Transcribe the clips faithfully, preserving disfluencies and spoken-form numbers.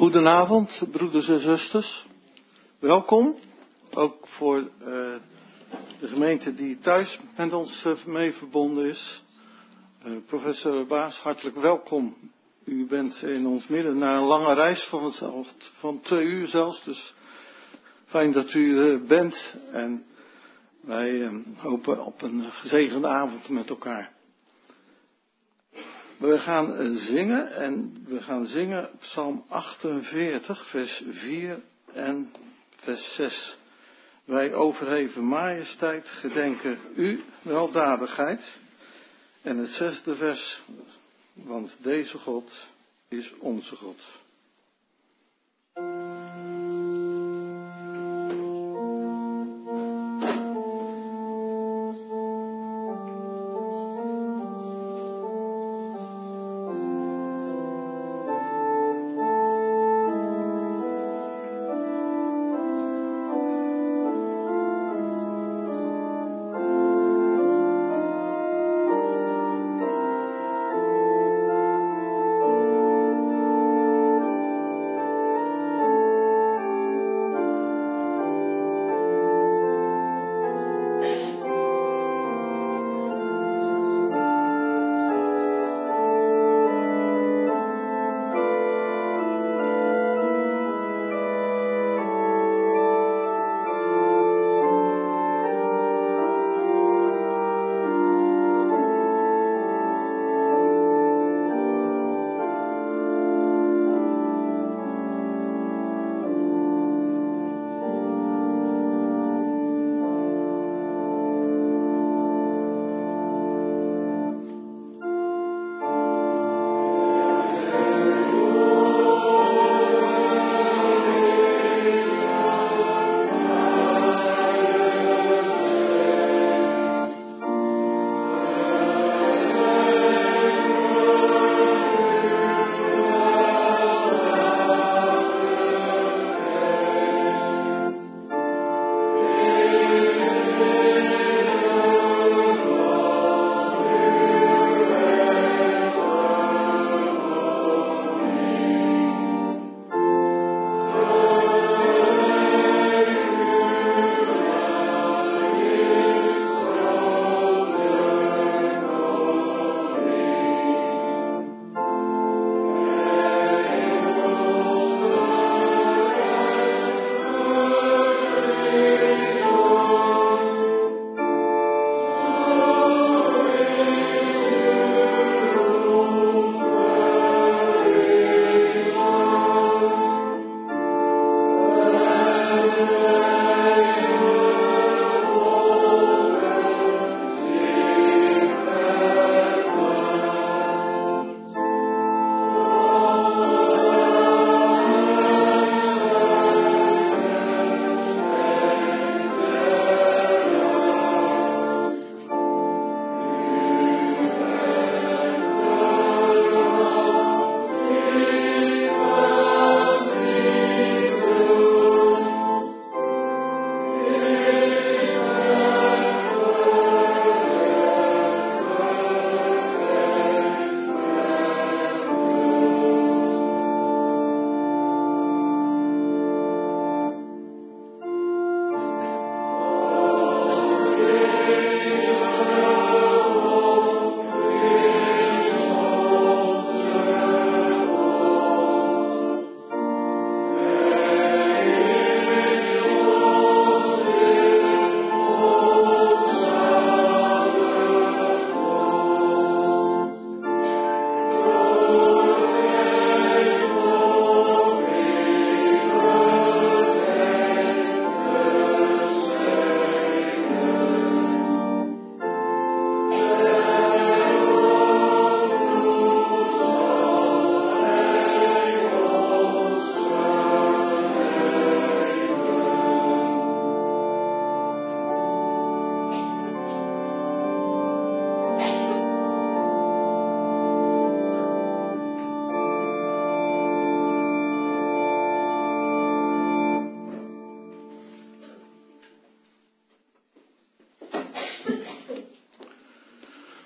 Goedenavond, broeders en zusters. Welkom, ook voor uh, de gemeente die thuis met ons uh, mee verbonden is. Uh, professor Baas, hartelijk welkom. U bent in ons midden na een lange reis van, van twee uur zelfs, dus fijn dat u uh, bent. En wij uh, hopen op een gezegende avond met elkaar. We gaan zingen en we gaan zingen Psalm achtenveertig, vers vier en vers zes. Wij overheven majesteit, gedenken u weldadigheid. En het zesde vers, want deze God is onze God.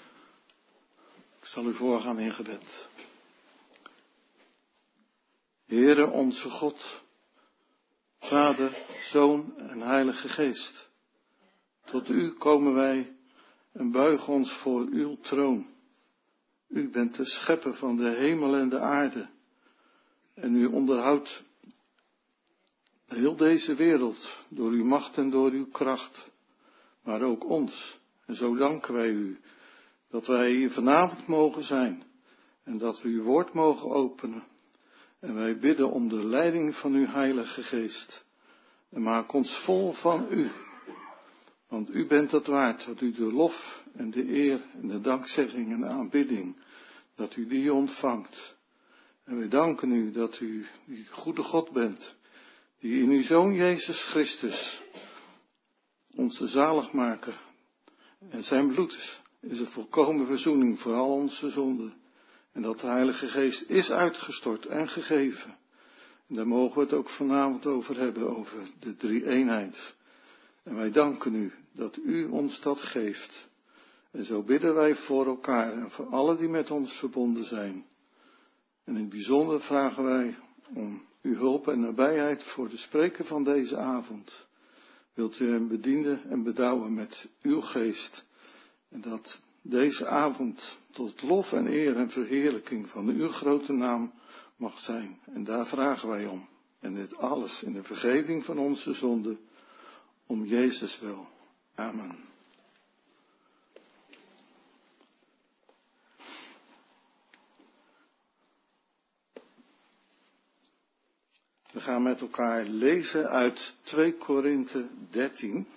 Ik zal u voorgaan in gebed. Heere onze God, Vader, Zoon en Heilige Geest. Tot u komen wij en buigen ons voor uw troon. U bent de schepper van de hemel en de aarde. En u onderhoudt heel deze wereld door uw macht en door uw kracht. Maar ook ons. En zo danken wij u dat wij hier vanavond mogen zijn. En dat we uw woord mogen openen. En wij bidden om de leiding van uw Heilige Geest. En maak ons vol van u. Want u bent het waard dat u de lof en de eer en de dankzegging en de aanbidding, dat u die ontvangt. En wij danken u dat u die goede God bent, die in uw Zoon Jezus Christus, onze zaligmaker, en zijn bloed is een volkomen verzoening voor al onze zonden. En dat de Heilige Geest is uitgestort en gegeven. En daar mogen we het ook vanavond over hebben, over de drie-eenheid. En wij danken u dat u ons dat geeft. En zo bidden wij voor elkaar en voor alle die met ons verbonden zijn. En in het bijzonder vragen wij om uw hulp en nabijheid voor de spreker van deze avond. Wilt u hem bedienen en bedouwen met uw geest. En dat deze avond tot lof en eer en verheerlijking van uw grote naam mag zijn. En daar vragen wij om. En dit alles in de vergeving van onze zonden. Om Jezus wil. Amen. We gaan met elkaar lezen uit twee Korinthe dertien.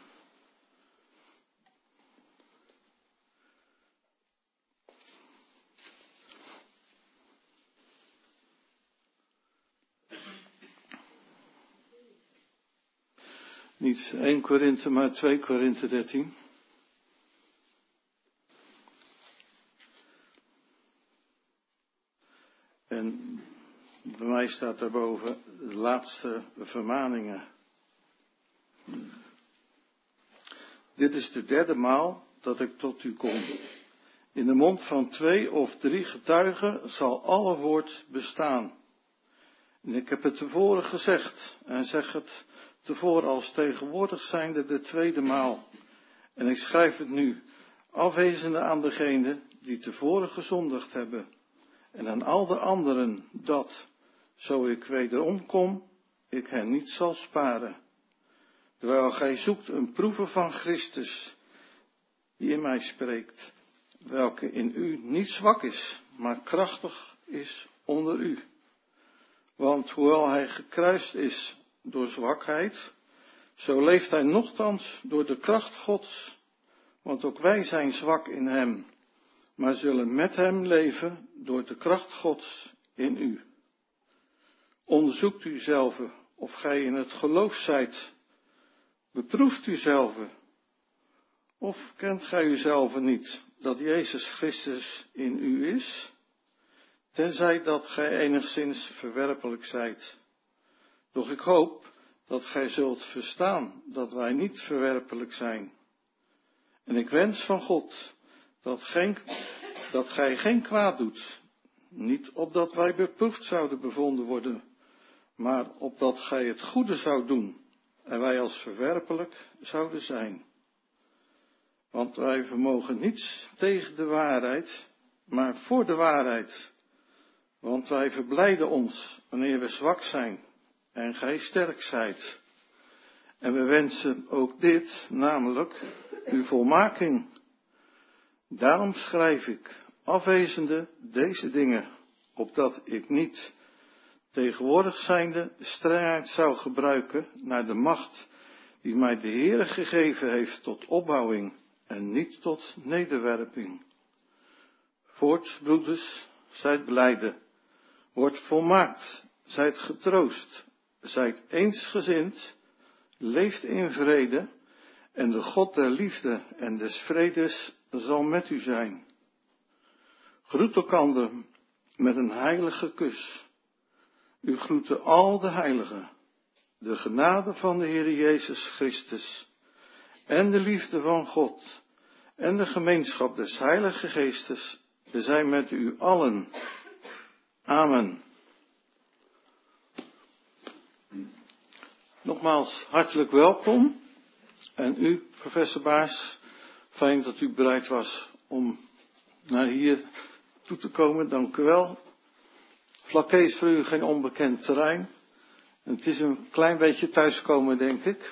Niet één Korinthe, maar twee Korinthe dertien. En bij mij staat daarboven de laatste vermaningen. Dit is de derde maal dat ik tot u kom. In de mond van twee of drie getuigen zal alle woord bestaan. En ik heb het tevoren gezegd en zeg het tevoren als tegenwoordig zijnde de tweede maal. En ik schrijf het nu, afwezende aan degenen die tevoren gezondigd hebben. En aan al de anderen dat, zo ik wederom kom, ik hen niet zal sparen. Terwijl gij zoekt een proeve van Christus, die in mij spreekt, welke in u niet zwak is, maar krachtig is onder u. Want hoewel hij gekruist is door zwakheid, zo leeft hij nochtans door de kracht Gods. Want ook wij zijn zwak in hem, maar zullen met hem leven door de kracht Gods in u. Onderzoekt u zelf of gij in het geloof zijt. Beproeft u zelf. Of kent gij uzelf niet, dat Jezus Christus in u is? Tenzij dat gij enigszins verwerpelijk zijt. Doch ik hoop dat gij zult verstaan dat wij niet verwerpelijk zijn. En ik wens van God dat, geen, dat gij geen kwaad doet, niet opdat wij beproefd zouden bevonden worden, maar opdat gij het goede zou doen en wij als verwerpelijk zouden zijn. Want wij vermogen niets tegen de waarheid, maar voor de waarheid. Want wij verblijden ons wanneer we zwak zijn en gij sterk zijt. En we wensen ook dit, namelijk uw volmaking. Daarom schrijf ik, afwezende deze dingen, opdat ik niet tegenwoordig zijnde strengheid zou gebruiken naar de macht die mij de Heere gegeven heeft tot opbouwing en niet tot nederwerping. Voorts, broeders, zijt blijde, wordt volmaakt, zijt getroost, zijt eensgezind, leeft in vrede, en de God der liefde en des vredes zal met u zijn. Groet elkander met een heilige kus. U groeten al de heiligen. De genade van de Heer Jezus Christus en de liefde van God en de gemeenschap des Heilige Geestes zijn met u allen. Amen. nogmaals hartelijk welkom. En u, professor Baars, fijn dat u bereid was om naar hier toe te komen. Dank u wel. Vlakke is voor u geen onbekend terrein. En het is een klein beetje thuiskomen, denk ik.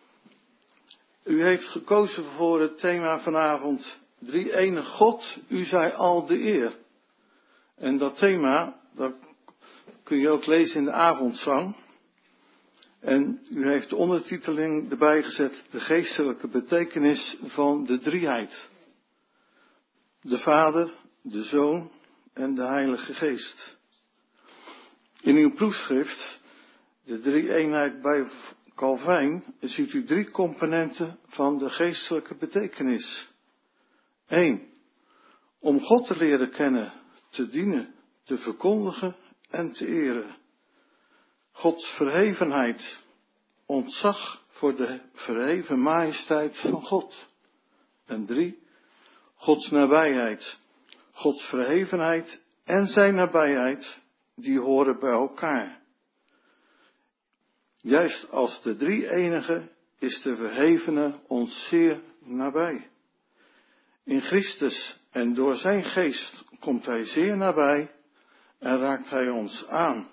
U heeft gekozen voor het thema vanavond, Drie-ene God, u zij al de eer. En dat thema, dat kun je ook lezen in de avondzang. En u heeft de ondertiteling erbij gezet, de geestelijke betekenis van de drieheid. De Vader, de Zoon en de Heilige Geest. In uw proefschrift, de drie-eenheid bij Calvijn, ziet u drie componenten van de geestelijke betekenis. Eén, om God te leren kennen, te dienen, te verkondigen en te eren. Gods verhevenheid, ontzag voor de verheven majesteit van God. En drie, Gods nabijheid, Gods verhevenheid en zijn nabijheid, die horen bij elkaar. Juist als de drie-enige is de verhevene ons zeer nabij. In Christus en door zijn geest komt hij zeer nabij en raakt hij ons aan.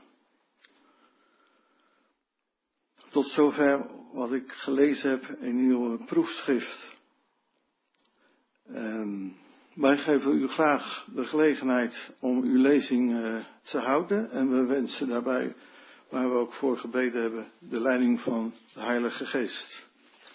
Tot zover wat ik gelezen heb in uw proefschrift. En wij geven u graag de gelegenheid om uw lezing uh, te houden. En we wensen daarbij, waar we ook voor gebeden hebben, de leiding van de Heilige Geest.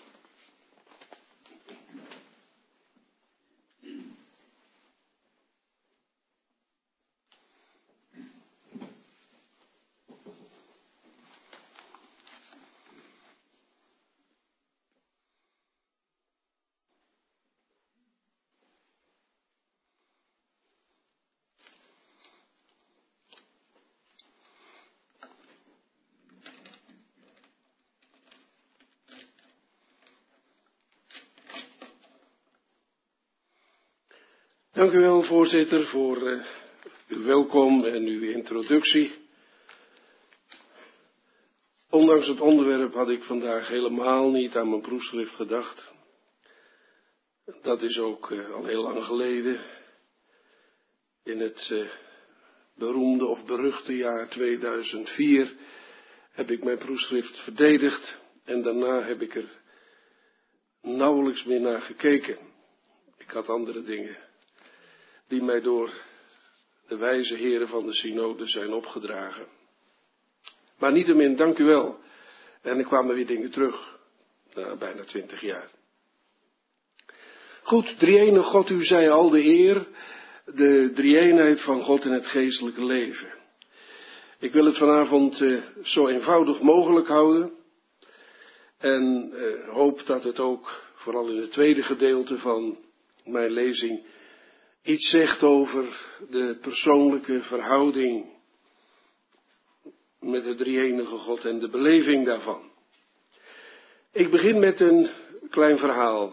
Dank u wel, voorzitter, voor uh, uw welkom en uw introductie. Ondanks het onderwerp had ik vandaag helemaal niet aan mijn proefschrift gedacht. Dat is ook uh, al heel lang geleden. In het uh, beroemde of beruchte jaar tweeduizend vier heb ik mijn proefschrift verdedigd en daarna heb ik er nauwelijks meer naar gekeken. Ik had andere dingen die mij door de wijze heren van de synode zijn opgedragen. Maar niettemin, dank u wel. En er kwamen weer dingen terug, na bijna twintig jaar. Goed, drie-ene God, u zij al de eer, de drie-eenheid van God in het geestelijke leven. Ik wil het vanavond uh, zo eenvoudig mogelijk houden. En uh, hoop dat het ook, vooral in het tweede gedeelte van mijn lezing, iets zegt over de persoonlijke verhouding met de drie-enige God en de beleving daarvan. Ik begin met een klein verhaal.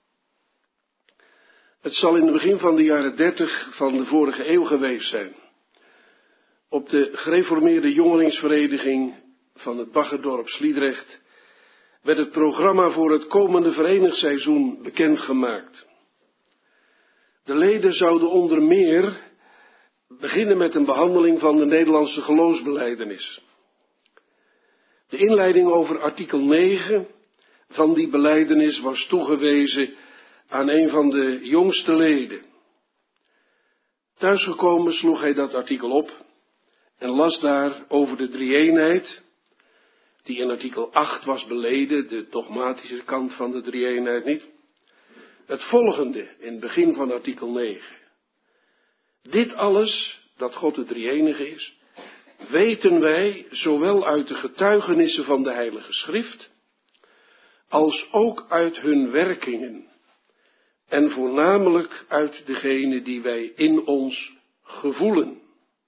Het zal in het begin van de jaren dertig van de vorige eeuw geweest zijn. Op de gereformeerde jongelingsvereniging van het baggerdorp Sliedrecht werd het programma voor het komende verenigingsseizoen bekendgemaakt. De leden zouden onder meer beginnen met een behandeling van de Nederlandse geloofsbelijdenis. De inleiding over artikel negen van die belijdenis was toegewezen aan een van de jongste leden. Thuisgekomen sloeg hij dat artikel op en las daar over de drie-eenheid, die in artikel acht was beleden, de dogmatische kant van de drie-eenheid niet. Het volgende in het begin van artikel negen. Dit alles, dat God de drie-enige is, weten wij zowel uit de getuigenissen van de Heilige Schrift, als ook uit hun werkingen, en voornamelijk uit degene die wij in ons gevoelen.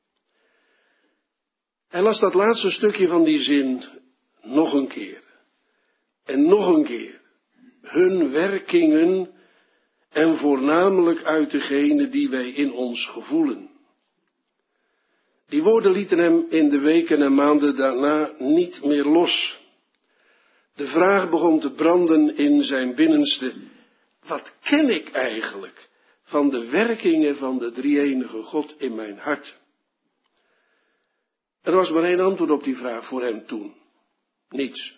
Hij las dat laatste stukje van die zin nog een keer. En nog een keer. Hun werkingen en voornamelijk uit degene die wij in ons gevoelen. Die woorden lieten hem in de weken en maanden daarna niet meer los. De vraag begon te branden in zijn binnenste: wat ken ik eigenlijk van de werkingen van de drie-enige God in mijn hart? Er was maar één antwoord op die vraag voor hem toen: niets.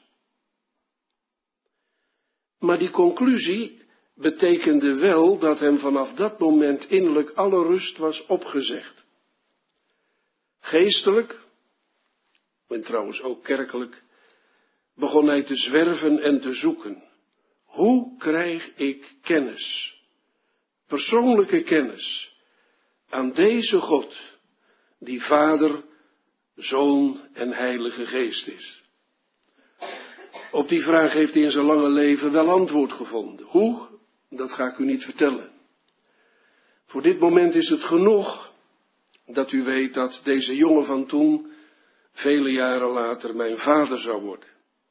Maar die conclusie betekende wel dat hem vanaf dat moment innerlijk alle rust was opgezegd. Geestelijk, en trouwens ook kerkelijk, begon hij te zwerven en te zoeken. Hoe krijg ik kennis, persoonlijke kennis, aan deze God, die Vader, Zoon en Heilige Geest is? Op die vraag heeft hij in zijn lange leven wel antwoord gevonden. Hoe? Dat ga ik u niet vertellen. Voor dit moment is het genoeg dat u weet dat deze jongen van toen vele jaren later mijn vader zou worden.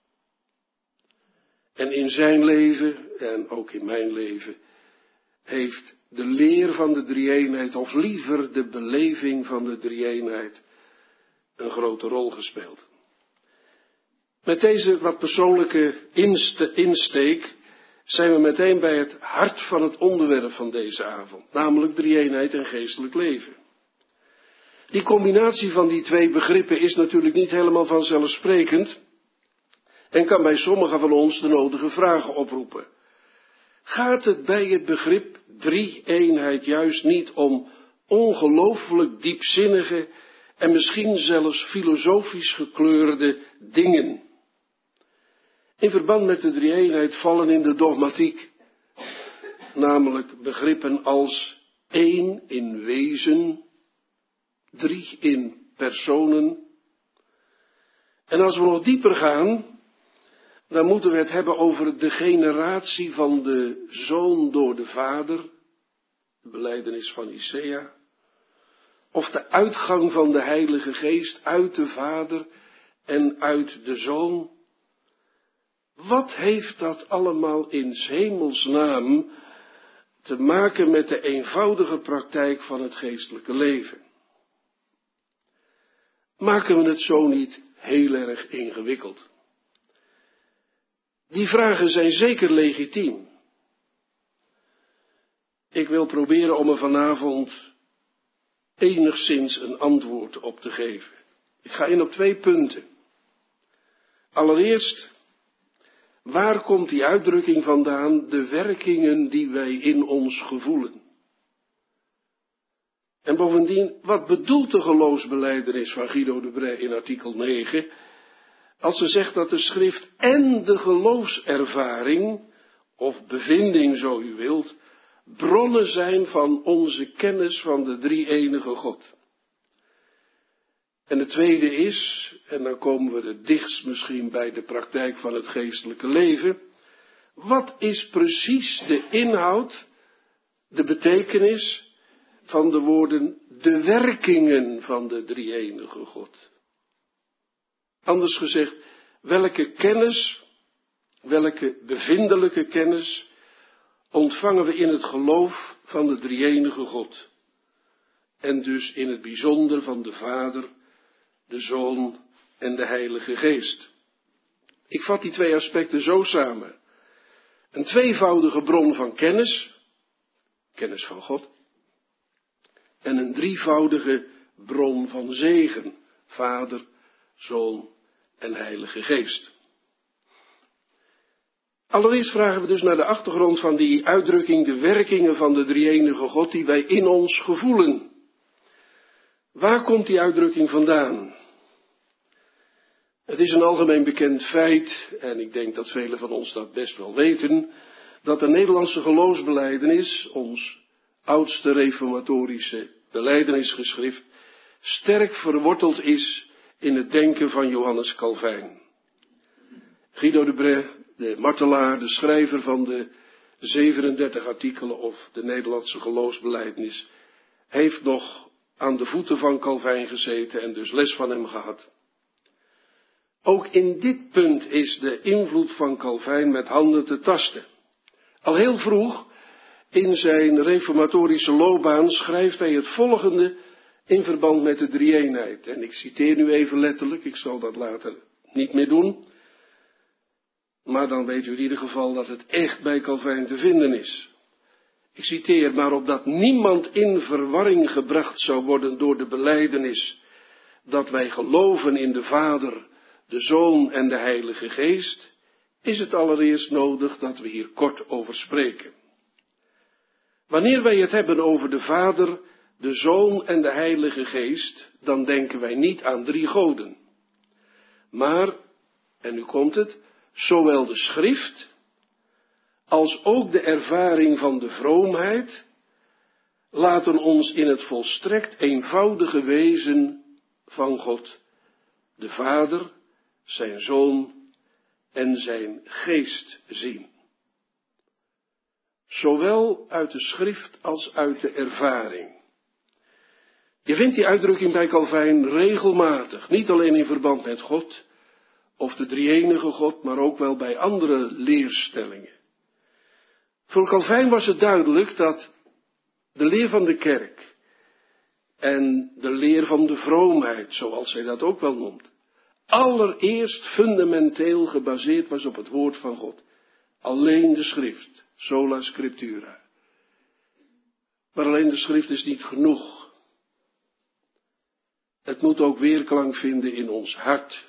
En in zijn leven, en ook in mijn leven, heeft de leer van de drie-eenheid, of liever de beleving van de drie-eenheid, een grote rol gespeeld. Met deze wat persoonlijke insteek zijn we meteen bij het hart van het onderwerp van deze avond, namelijk drie-eenheid en geestelijk leven. Die combinatie van die twee begrippen is natuurlijk niet helemaal vanzelfsprekend en kan bij sommigen van ons de nodige vragen oproepen. Gaat het bij het begrip drie-eenheid juist niet om ongelooflijk diepzinnige en misschien zelfs filosofisch gekleurde dingen? In verband met de drie-eenheid vallen in de dogmatiek, namelijk begrippen als één in wezen, drie in personen. En als we nog dieper gaan, dan moeten we het hebben over de generatie van de Zoon door de Vader, de belijdenis van Nicea, of de uitgang van de Heilige Geest uit de Vader en uit de Zoon. Wat heeft dat allemaal in 's hemels naam te maken met de eenvoudige praktijk van het geestelijke leven? Maken we het zo niet heel erg ingewikkeld? Die vragen zijn zeker legitiem. Ik wil proberen om er vanavond enigszins een antwoord op te geven. Ik ga in op twee punten. Allereerst, waar komt die uitdrukking vandaan, de werkingen die wij in ons gevoelen? En bovendien, wat bedoelt de geloofsbelijdenis van Guido de Brij in artikel negen, als ze zegt dat de schrift en de geloofservaring, of bevinding zo u wilt, bronnen zijn van onze kennis van de drie-enige God? En het tweede is, en dan komen we het dichtst misschien bij de praktijk van het geestelijke leven, wat is precies de inhoud, de betekenis van de woorden de werkingen van de drie-enige God? Anders gezegd, welke kennis, welke bevindelijke kennis ontvangen we in het geloof van de drie-enige God? En dus in het bijzonder van de Vader, de Zoon en de Heilige Geest. Ik vat die twee aspecten zo samen. Een tweevoudige bron van kennis, kennis van God, en een drievoudige bron van zegen, Vader, Zoon en Heilige Geest. Allereerst vragen we dus naar de achtergrond van die uitdrukking, de werkingen van de drie-enige God die wij in ons gevoelen. Waar komt die uitdrukking vandaan? Het is een algemeen bekend feit, en ik denk dat velen van ons dat best wel weten, dat de Nederlandse geloofsbelijdenis, ons oudste reformatorische belijdenisgeschrift, sterk verworteld is in het denken van Johannes Calvijn. Guido de Brij, de martelaar, de schrijver van de zevenendertig artikelen of de Nederlandse geloofsbelijdenis, heeft nog aan de voeten van Calvijn gezeten en dus les van hem gehad. Ook in dit punt is de invloed van Calvijn met handen te tasten. Al heel vroeg in zijn reformatorische loopbaan schrijft hij het volgende in verband met de drie-eenheid. En ik citeer nu even letterlijk, ik zal dat later niet meer doen. Maar dan weet u in ieder geval dat het echt bij Calvijn te vinden is. Ik citeer, maar opdat niemand in verwarring gebracht zou worden door de belijdenis dat wij geloven in de Vader, de Zoon en de Heilige Geest, is het allereerst nodig dat we hier kort over spreken. Wanneer wij het hebben over de Vader, de Zoon en de Heilige Geest, dan denken wij niet aan drie goden. Maar, en nu komt het, zowel de schrift als ook de ervaring van de vroomheid laten ons in het volstrekt eenvoudige wezen van God, de Vader, zijn Zoon en zijn Geest zien. Zowel uit de schrift als uit de ervaring. Je vindt die uitdrukking bij Calvijn regelmatig, niet alleen in verband met God of de drie-enige God, maar ook wel bij andere leerstellingen. Voor Calvijn was het duidelijk dat de leer van de kerk en de leer van de vroomheid, zoals hij dat ook wel noemt, allereerst fundamenteel gebaseerd was op het woord van God. Alleen de schrift, sola scriptura. Maar alleen de schrift is niet genoeg. Het moet ook weerklank vinden in ons hart.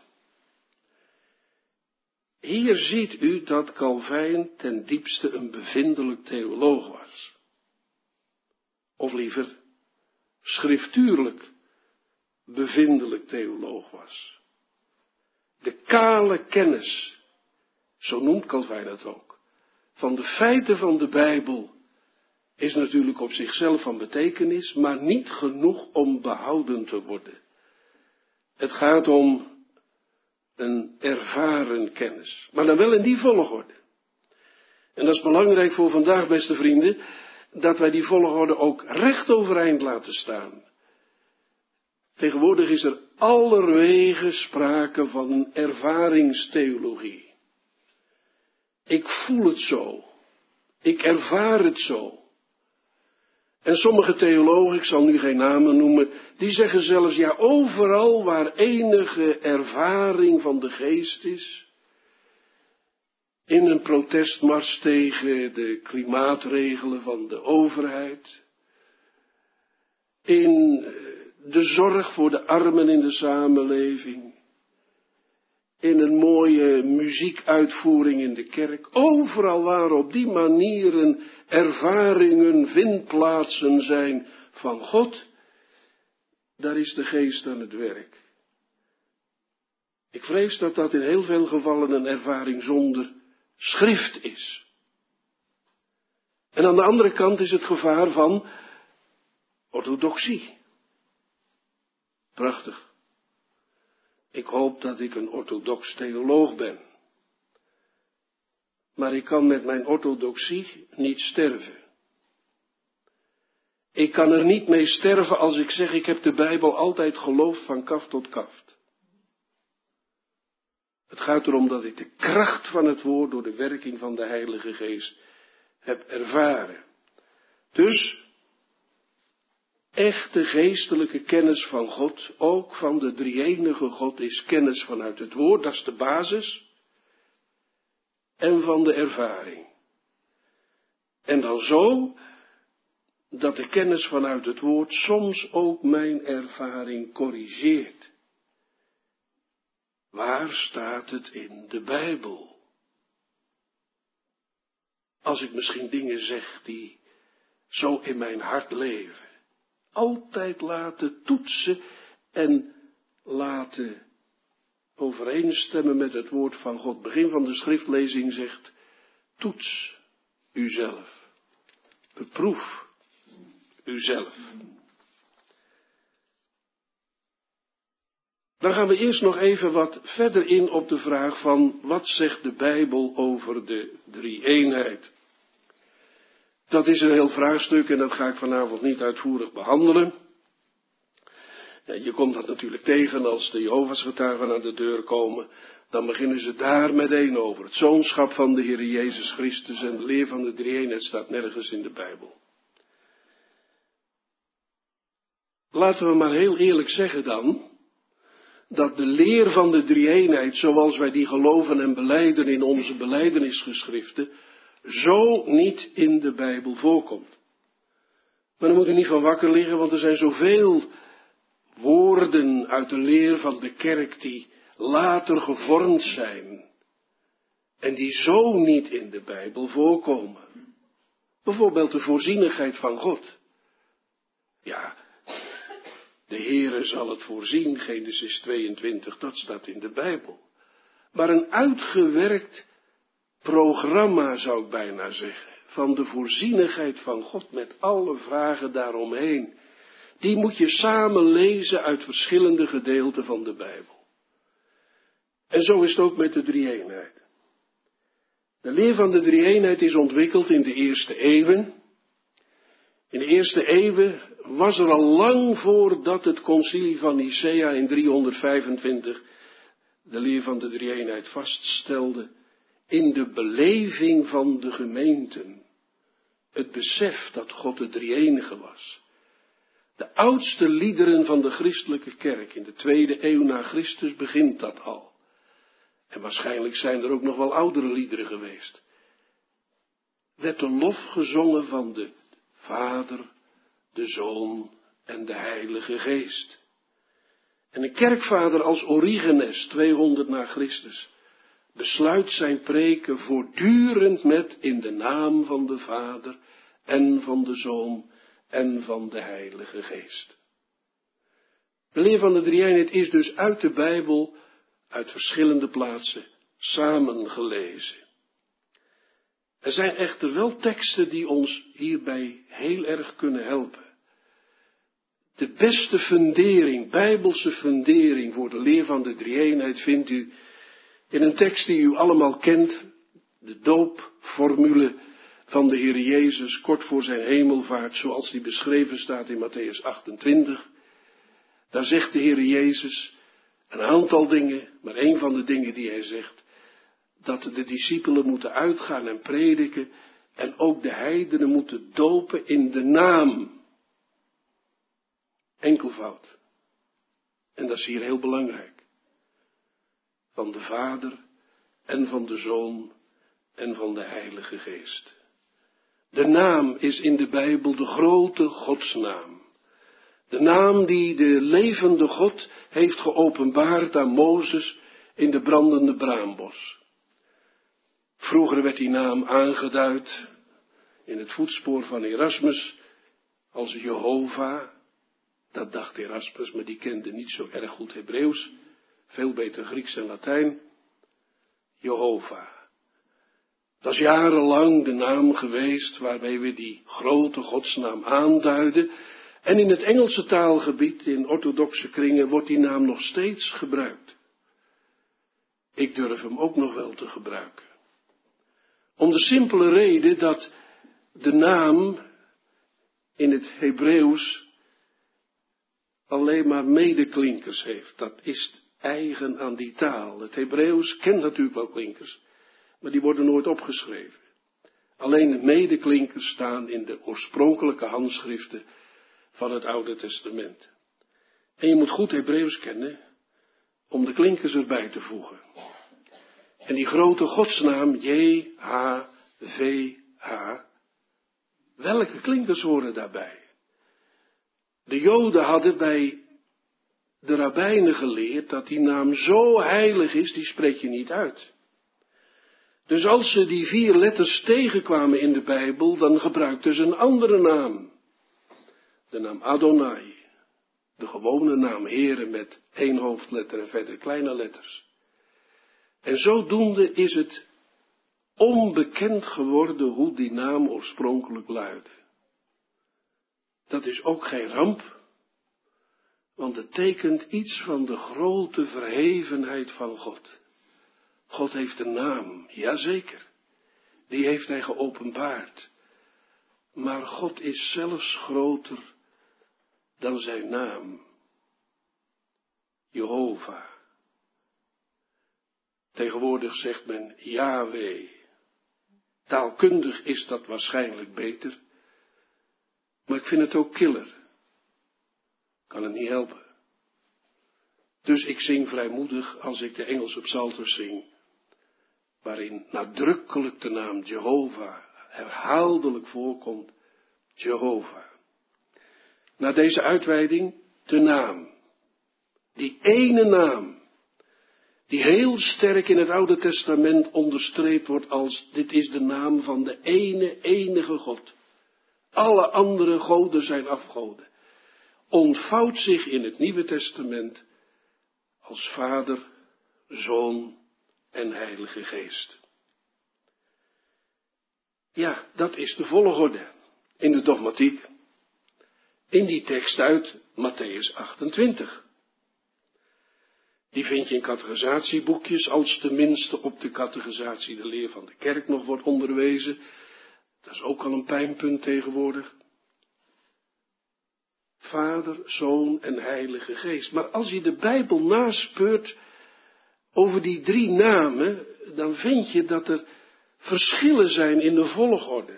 Hier ziet u dat Calvijn ten diepste een bevindelijk theoloog was. Of liever, schriftuurlijk bevindelijk theoloog was. De kale kennis, zo noemt Calvijn het ook, van de feiten van de Bijbel is natuurlijk op zichzelf van betekenis, maar niet genoeg om behouden te worden. Het gaat om een ervaren kennis, maar dan wel in die volgorde. En dat is belangrijk voor vandaag, beste vrienden, dat wij die volgorde ook recht overeind laten staan. Tegenwoordig is er allerwege sprake van een ervaringstheologie. Ik voel het zo. Ik ervaar het zo. En sommige theologen, ik zal nu geen namen noemen, die zeggen zelfs, ja, overal waar enige ervaring van de geest is, in een protestmars tegen de klimaatregelen van de overheid, in de zorg voor de armen in de samenleving, in een mooie muziekuitvoering in de kerk, overal waar op die manieren ervaringen, vindplaatsen zijn van God, daar is de geest aan het werk. Ik vrees dat dat in heel veel gevallen een ervaring zonder schrift is. En aan de andere kant is het gevaar van orthodoxie. Prachtig. Ik hoop dat ik een orthodox theoloog ben. Maar ik kan met mijn orthodoxie niet sterven. Ik kan er niet mee sterven als ik zeg, ik heb de Bijbel altijd geloofd van kaft tot kaft. Het gaat erom dat ik de kracht van het woord door de werking van de Heilige Geest heb ervaren. Dus echte geestelijke kennis van God, ook van de drie-enige God, is kennis vanuit het woord, dat is de basis, en van de ervaring. En dan zo, dat de kennis vanuit het woord soms ook mijn ervaring corrigeert. Waar staat het in de Bijbel? Als ik misschien dingen zeg die zo in mijn hart leven. Altijd laten toetsen en laten overeenstemmen met het woord van God. Begin van de schriftlezing zegt, toets uzelf. Beproef uzelf. Dan gaan we eerst nog even wat verder in op de vraag van, wat zegt de Bijbel over de drie-eenheid? Dat is een heel vraagstuk en dat ga ik vanavond niet uitvoerig behandelen. Ja, je komt dat natuurlijk tegen als de Jehovah's getuigen aan de deur komen. Dan beginnen ze daar meteen over. Het zoonschap van de Heer Jezus Christus en de leer van de drie-eenheid staat nergens in de Bijbel. Laten we maar heel eerlijk zeggen dan, dat de leer van de drie-eenheid, zoals wij die geloven en belijden in onze belijdenisgeschriften, zo niet in de Bijbel voorkomt. Maar daar moet u niet van wakker liggen, want er zijn zoveel woorden uit de leer van de kerk die later gevormd zijn en die zo niet in de Bijbel voorkomen. Bijvoorbeeld de voorzienigheid van God. Ja, de Heere zal het voorzien, Genesis tweeëntwintig, dat staat in de Bijbel. Maar een uitgewerkt programma, zou ik bijna zeggen, van de voorzienigheid van God met alle vragen daaromheen, die moet je samen lezen uit verschillende gedeelten van de Bijbel. En zo is het ook met de drie-eenheid. De leer van de drie-eenheid is ontwikkeld in de eerste eeuwen. In de eerste eeuwen was er al lang voordat het concilie van Nicea in driehonderdvijfentwintig de leer van de drie-eenheid vaststelde, in de beleving van de gemeenten, het besef dat God de drie-enige was. De oudste liederen van de christelijke kerk, in de tweede eeuw na Christus begint dat al. En waarschijnlijk zijn er ook nog wel oudere liederen geweest. Werd de lof gezongen van de Vader, de Zoon en de Heilige Geest. En een kerkvader als Origenes, tweehonderd na Christus, besluit zijn preken voortdurend met in de naam van de Vader en van de Zoon en van de Heilige Geest. De leer van de drie-eenheid is dus uit de Bijbel, uit verschillende plaatsen, samengelezen. Er zijn echter wel teksten die ons hierbij heel erg kunnen helpen. De beste fundering, bijbelse fundering voor de leer van de drie-eenheid vindt u in een tekst die u allemaal kent, de doopformule van de Heer Jezus kort voor zijn hemelvaart, zoals die beschreven staat in Matthäus achtentwintig. Daar zegt de Heer Jezus een aantal dingen, maar een van de dingen die hij zegt, dat de discipelen moeten uitgaan en prediken en ook de heidenen moeten dopen in de naam. Enkelvoud. En dat is hier heel belangrijk. Van de Vader en van de Zoon en van de Heilige Geest. De naam is in de Bijbel de grote Godsnaam. De naam die de levende God heeft geopenbaard aan Mozes in de brandende braambos. Vroeger werd die naam aangeduid in het voetspoor van Erasmus als Jehovah. Dat dacht Erasmus, maar die kende niet zo erg goed Hebreeuws. Veel beter Grieks en Latijn. Jehovah. Dat is jarenlang de naam geweest waarmee we die grote godsnaam aanduiden. En in het Engelse taalgebied, in orthodoxe kringen, wordt die naam nog steeds gebruikt. Ik durf hem ook nog wel te gebruiken. Om de simpele reden dat de naam in het Hebreeuws alleen maar medeklinkers heeft. Dat is eigen aan die taal. Het Hebreeuws kent natuurlijk wel klinkers, maar die worden nooit opgeschreven. Alleen de medeklinkers staan in de oorspronkelijke handschriften van het Oude Testament. En je moet goed Hebreeuws kennen om de klinkers erbij te voegen. En die grote godsnaam J H V H, welke klinkers horen daarbij? De Joden hadden bij de rabbijnen geleerd dat die naam zo heilig is, die spreek je niet uit. Dus als ze die vier letters tegenkwamen in de Bijbel, dan gebruikten ze een andere naam. De naam Adonai, de gewone naam Heere met één hoofdletter en verder kleine letters. En zodoende is het onbekend geworden hoe die naam oorspronkelijk luidde. Dat is ook geen ramp, want het tekent iets van de grote verhevenheid van God. God heeft een naam, jazeker, die heeft hij geopenbaard. Maar God is zelfs groter dan zijn naam. Jehovah. Tegenwoordig zegt men Yahweh. Taalkundig is dat waarschijnlijk beter. Maar ik vind het ook killer. Kan het niet helpen. Dus ik zing vrijmoedig als ik de Engelse psalters zing, waarin nadrukkelijk de naam Jehovah herhaaldelijk voorkomt. Jehovah. Na deze uitweiding de naam. Die ene naam. Die heel sterk in het Oude Testament onderstreept wordt als dit is de naam van de ene enige God. Alle andere goden zijn afgoden. Ontvouwt zich in het Nieuwe Testament als Vader, Zoon en Heilige Geest. Ja, dat is de volgorde in de dogmatiek. In die tekst uit Mattheüs achtentwintig. Die vind je in categorisatieboekjes, als tenminste op de categorisatie de leer van de kerk nog wordt onderwezen. Dat is ook al een pijnpunt tegenwoordig. Vader, Zoon en Heilige Geest. Maar als je de Bijbel naspeurt over die drie namen, dan vind je dat er verschillen zijn in de volgorde.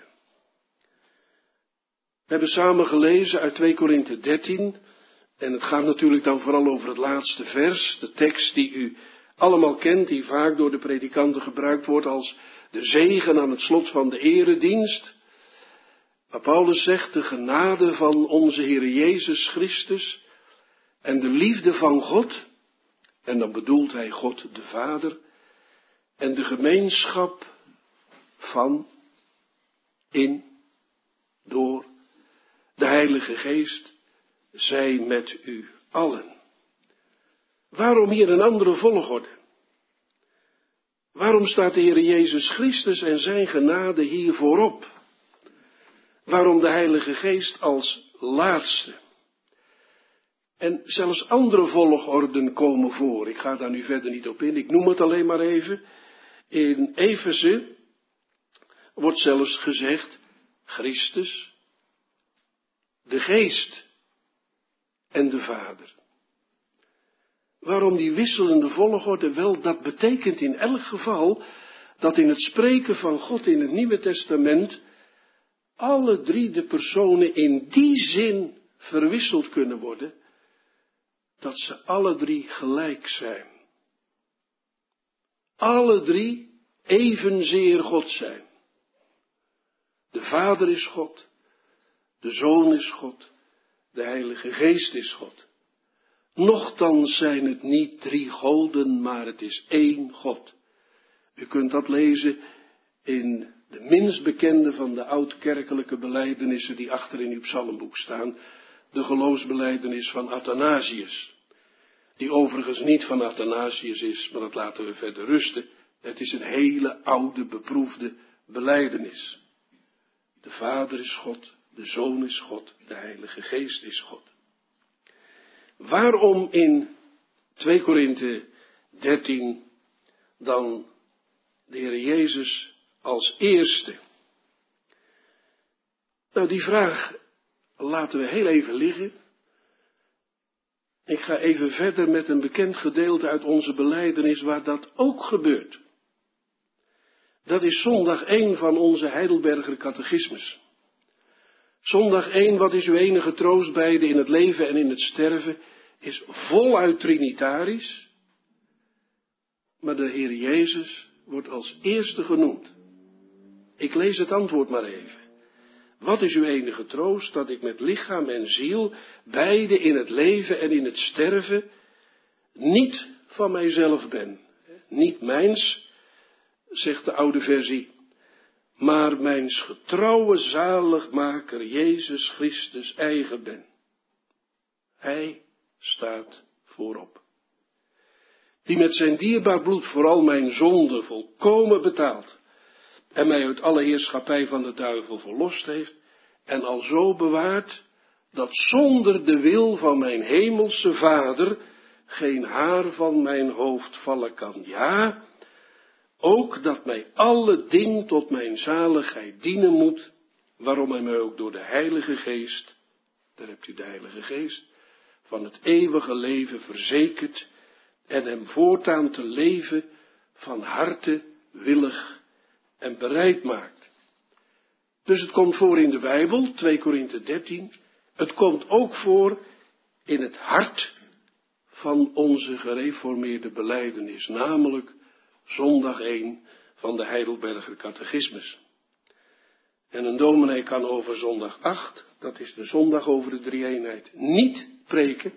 We hebben samen gelezen uit twee Korinthe dertien. En het gaat natuurlijk dan vooral over het laatste vers. De tekst die u allemaal kent, die vaak door de predikanten gebruikt wordt als de zegen aan het slot van de eredienst. Waar Paulus zegt, de genade van onze Heer Jezus Christus en de liefde van God. En dan bedoelt hij God de Vader. En de gemeenschap van, in, door de Heilige Geest, zij met u allen. Waarom hier een andere volgorde? Waarom staat de Heer Jezus Christus en zijn genade hier voorop? Waarom de Heilige Geest als laatste? En zelfs andere volgorden komen voor. Ik ga daar nu verder niet op in, ik noem het alleen maar even. In Efeze wordt zelfs gezegd, Christus, de Geest en de Vader. Waarom die wisselende volgorde? Wel, dat betekent in elk geval dat in het spreken van God in het Nieuwe Testament alle drie de personen in die zin verwisseld kunnen worden, dat ze alle drie gelijk zijn. Alle drie evenzeer God zijn. De Vader is God, de Zoon is God, de Heilige Geest is God. Nochtans zijn het niet drie goden, maar het is één God. U kunt dat lezen in de minst bekende van de oud-kerkelijke belijdenissen die achter in uw psalmboek staan. De geloofsbelijdenis van Athanasius. Die overigens niet van Athanasius is, maar dat laten we verder rusten. Het is een hele oude, beproefde belijdenis. De Vader is God, de Zoon is God, de Heilige Geest is God. Waarom in twee Korinthe dertien dan de Heer Jezus als eerste? Nou, die vraag laten we heel even liggen. Ik ga even verder met een bekend gedeelte uit onze belijdenis waar dat ook gebeurt. Dat is zondag één van onze Heidelberger catechismus. Zondag één, wat is uw enige troost beide in het leven en in het sterven, is voluit trinitarisch. Maar de Heer Jezus wordt als eerste genoemd. Ik lees het antwoord maar even. Wat is uw enige troost? Dat ik met lichaam en ziel, beide in het leven en in het sterven, niet van mijzelf ben. Niet mijns, zegt de oude versie, maar mijns getrouwe zaligmaker Jezus Christus eigen ben. Hij staat voorop. Die met zijn dierbaar bloed vooral mijn zonde volkomen betaalt en mij uit alle heerschappij van de duivel verlost heeft en al zo bewaart dat zonder de wil van mijn hemelse Vader geen haar van mijn hoofd vallen kan. Ja, ook dat mij alle ding tot mijn zaligheid dienen moet, waarom hij mij ook door de Heilige Geest, daar hebt u de Heilige Geest, van het eeuwige leven verzekert en hem voortaan te leven van harte willig en bereid maakt. Dus het komt voor in de Bijbel, twee Korinthe dertien, het komt ook voor in het hart van onze gereformeerde belijdenis, namelijk zondag één van de Heidelberger Catechismus. En een dominee kan over zondag acht, dat is de zondag over de drie-eenheid, niet preken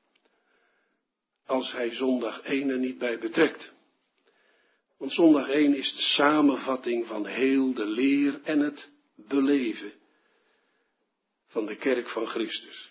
als hij zondag één er niet bij betrekt. Want zondag één is de samenvatting van heel de leer en het beleven van de kerk van Christus.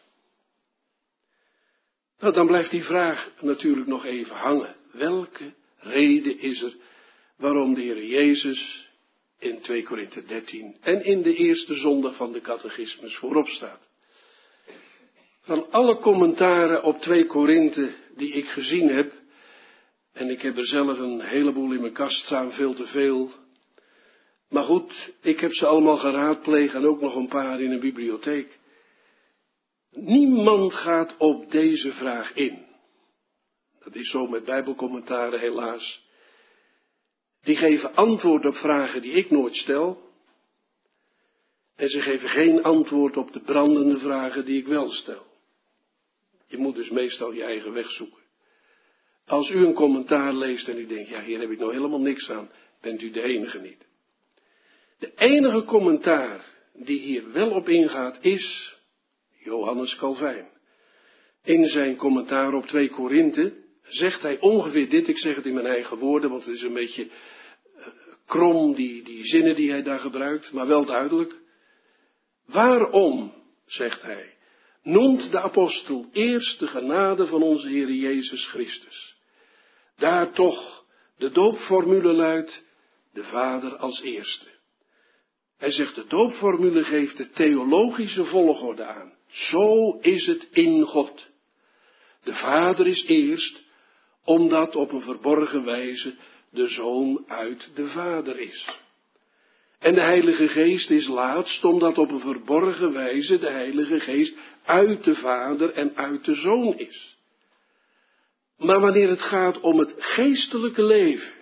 Nou, dan blijft die vraag natuurlijk nog even hangen. Welke reden is er waarom de Heer Jezus in twee Korinthe dertien en in de eerste zondag van de catechismus voorop staat? Van alle commentaren op twee Korinthe die ik gezien heb, en ik heb er zelf een heleboel in mijn kast staan, veel te veel. Maar goed, ik heb ze allemaal geraadpleegd en ook nog een paar in een bibliotheek. Niemand gaat op deze vraag in. Dat is zo met bijbelcommentaren helaas. Die geven antwoord op vragen die ik nooit stel. En ze geven geen antwoord op de brandende vragen die ik wel stel. Je moet dus meestal je eigen weg zoeken. Als u een commentaar leest en u denkt, ja, hier heb ik nou helemaal niks aan, bent u de enige niet. De enige commentaar die hier wel op ingaat is Johannes Calvijn. In zijn commentaar op twee Korinthe zegt hij ongeveer dit, ik zeg het in mijn eigen woorden, want het is een beetje uh, krom, die, die zinnen die hij daar gebruikt, maar wel duidelijk. Waarom, zegt hij, noemt de apostel eerst de genade van onze Heer Jezus Christus? Daar toch de doopformule luidt, de Vader als eerste. Hij zegt, de doopformule geeft de theologische volgorde aan. Zo is het in God. De Vader is eerst, omdat op een verborgen wijze de Zoon uit de Vader is. En de Heilige Geest is laatst, omdat op een verborgen wijze de Heilige Geest uit de Vader en uit de Zoon is. Maar wanneer het gaat om het geestelijke leven,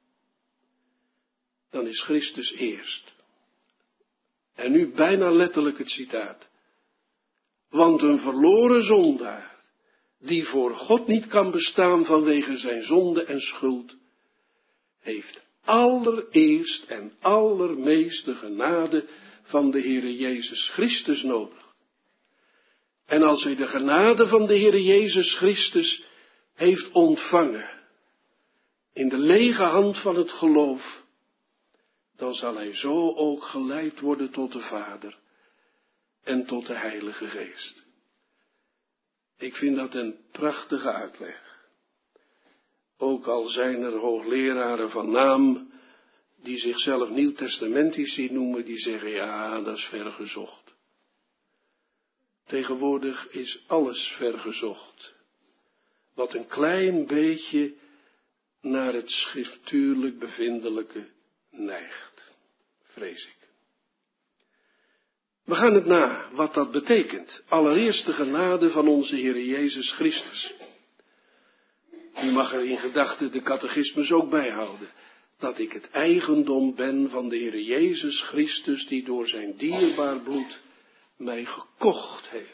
dan is Christus eerst. En nu bijna letterlijk het citaat. Want een verloren zondaar, die voor God niet kan bestaan vanwege zijn zonde en schuld, heeft allereerst en allermeest de genade van de Heere Jezus Christus nodig. En als hij de genade van de Heere Jezus Christus heeft ontvangen, in de lege hand van het geloof, dan zal hij zo ook geleid worden tot de Vader en tot de Heilige Geest. Ik vind dat een prachtige uitleg. Ook al zijn er hoogleraren van naam die zichzelf nieuwtestamentisch noemen, die zeggen, ja, dat is vergezocht. Tegenwoordig is alles vergezocht, wat een klein beetje naar het schriftuurlijk bevindelijke neigt, vrees ik. We gaan het na, wat dat betekent. Allereerst de genade van onze Heer Jezus Christus. U mag er in gedachten de catechismus ook bijhouden, dat ik het eigendom ben van de Heer Jezus Christus, die door zijn dierbaar bloed mij gekocht heeft.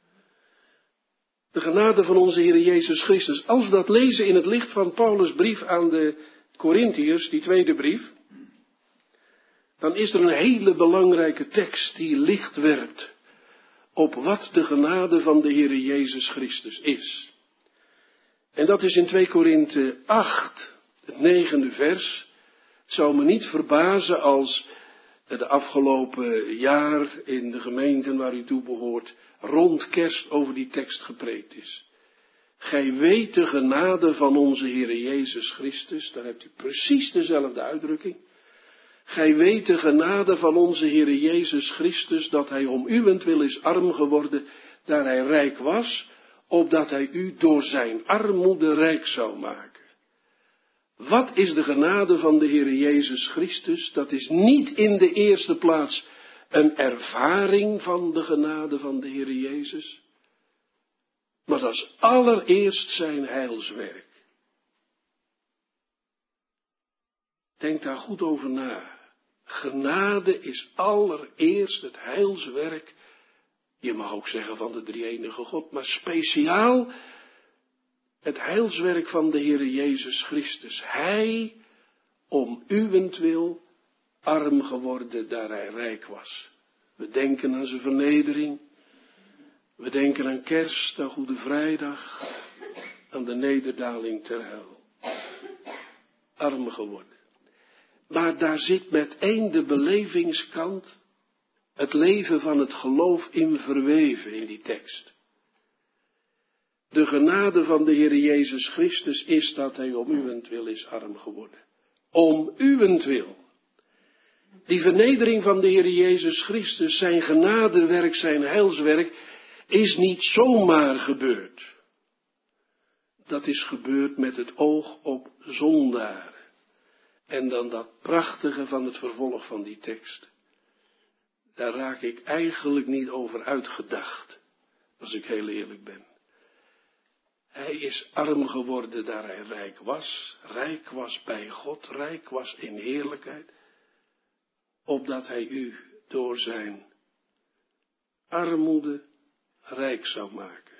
De genade van onze Heer Jezus Christus. Als we dat lezen in het licht van Paulus' brief aan de Korintiërs, die tweede brief, dan is er een hele belangrijke tekst die licht werpt op wat de genade van de Heer Jezus Christus is. En dat is in twee Korinthe acht, het negende vers. Het zou me niet verbazen als de afgelopen jaar in de gemeenten waar u toe behoort, rond kerst over die tekst gepreekt is. Gij weet de genade van onze Heer Jezus Christus, daar hebt u precies dezelfde uitdrukking. Gij weet de genade van onze Heer Jezus Christus, dat hij om uwentwil is arm geworden, daar hij rijk was, opdat hij u door zijn armoede rijk zou maken. Wat is de genade van de Heer Jezus Christus? Dat is niet in de eerste plaats een ervaring van de genade van de Heer Jezus, maar dat is allereerst zijn heilswerk. Denk daar goed over na. Genade is allereerst het heilswerk, je mag ook zeggen van de drie-enige God, maar speciaal het heilswerk van de Heere Jezus Christus. Hij, om uwentwil, arm geworden daar hij rijk was. We denken aan zijn vernedering. We denken aan kerst, aan Goede Vrijdag, aan de nederdaling ter hel. Arm geworden. Maar daar zit meteen de belevingskant, het leven van het geloof in verweven in die tekst. De genade van de Heer Jezus Christus is dat hij om uwentwil is arm geworden. Om uwentwil. Die vernedering van de Heer Jezus Christus, zijn genadewerk, zijn heilswerk, is niet zomaar gebeurd. Dat is gebeurd met het oog op zondaren. En dan dat prachtige van het vervolg van die tekst. Daar raak ik eigenlijk niet over uitgedacht, als ik heel eerlijk ben. Hij is arm geworden daar hij rijk was, rijk was bij God, rijk was in heerlijkheid, opdat hij u door zijn armoede rijk zou maken.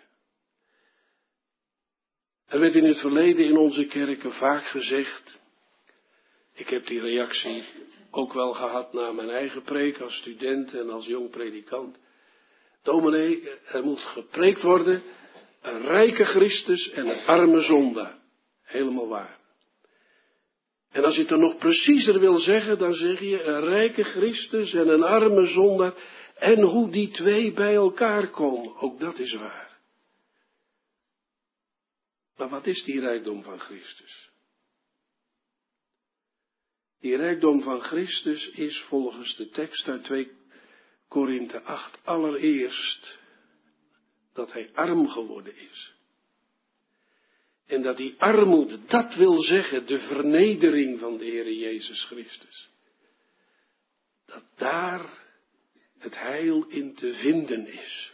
Er werd in het verleden in onze kerken vaak gezegd, ik heb die reactie ook wel gehad na mijn eigen preek als student en als jong predikant. Dominee, er moet gepreekt worden, een rijke Christus en een arme zondaar. Helemaal waar. En als je het dan nog preciezer wil zeggen, dan zeg je een rijke Christus en een arme zondaar. En hoe die twee bij elkaar komen, ook dat is waar. Maar wat is die rijkdom van Christus? Die rijkdom van Christus is volgens de tekst uit twee Korinthe acht allereerst dat hij arm geworden is. En dat die armoede, dat wil zeggen de vernedering van de Heere Jezus Christus. Dat daar het heil in te vinden is.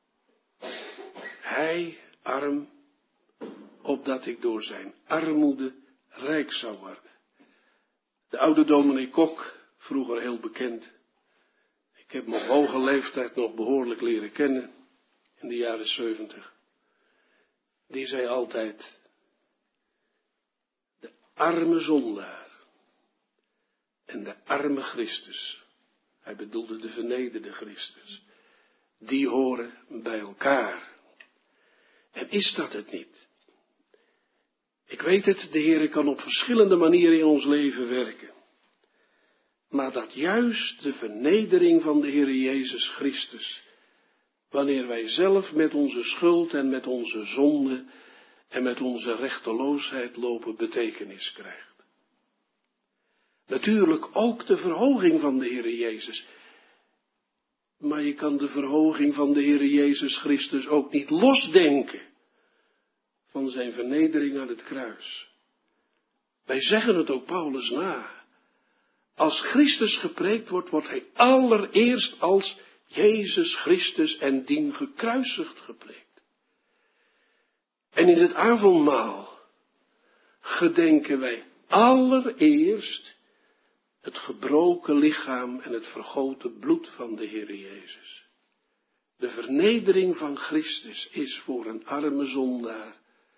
Hij arm, opdat ik door zijn armoede rijk zou worden. De oude dominee Kok, vroeger heel bekend. Ik heb hem op hoge leeftijd nog behoorlijk leren kennen, in de jaren zeventig. Die zei altijd, de arme zondaar en de arme Christus, hij bedoelde de vernederde Christus, die horen bij elkaar. En is dat het niet? Ik weet het, de Heer kan op verschillende manieren in ons leven werken. Maar dat juist de vernedering van de Heer Jezus Christus, wanneer wij zelf met onze schuld en met onze zonde en met onze rechteloosheid lopen, betekenis krijgt. Natuurlijk ook de verhoging van de Heer Jezus. Maar je kan de verhoging van de Heer Jezus Christus ook niet losdenken van zijn vernedering aan het kruis. Wij zeggen het ook Paulus na. Als Christus gepreekt wordt, wordt hij allereerst als Jezus Christus en dien gekruisigd gepreekt. En in het avondmaal gedenken wij allereerst het gebroken lichaam en het vergoten bloed van de Heer Jezus. De vernedering van Christus is voor een arme zondaar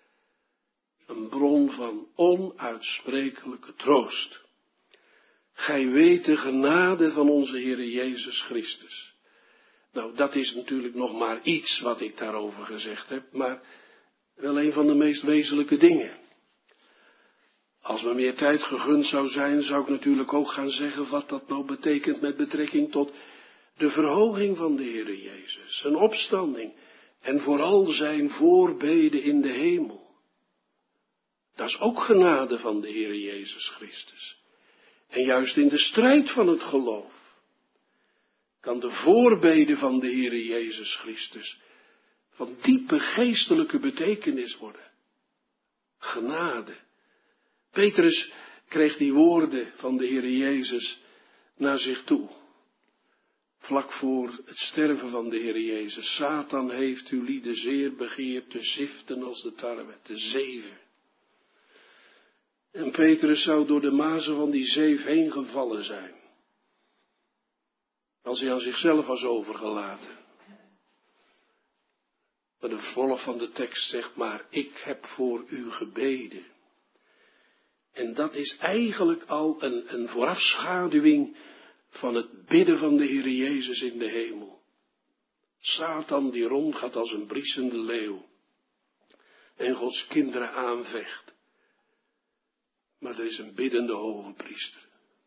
een bron van onuitsprekelijke troost. Gij weet de genade van onze Heer Jezus Christus. Nou, dat is natuurlijk nog maar iets wat ik daarover gezegd heb, maar wel een van de meest wezenlijke dingen. Als me meer tijd gegund zou zijn, zou ik natuurlijk ook gaan zeggen wat dat nou betekent met betrekking tot de verhoging van de Heer Jezus, zijn opstanding en vooral zijn voorbeden in de hemel. Dat is ook genade van de Heer Jezus Christus. En juist in de strijd van het geloof kan de voorbeden van de Heer Jezus Christus van diepe geestelijke betekenis worden. Genade. Petrus kreeg die woorden van de Heer Jezus naar zich toe. Vlak voor het sterven van de Heer Jezus. Satan heeft uw lieden zeer begeerd te ziften als de tarwe, te zeven. En Petrus zou door de mazen van die zeef heen gevallen zijn. Als hij aan zichzelf was overgelaten. Maar de vervolg van de tekst zegt maar, ik heb voor u gebeden. En dat is eigenlijk al een, een voorafschaduwing van het bidden van de Heer Jezus in de hemel. Satan die rondgaat als een briesende leeuw. En Gods kinderen aanvecht. Maar er is een biddende hoge priester.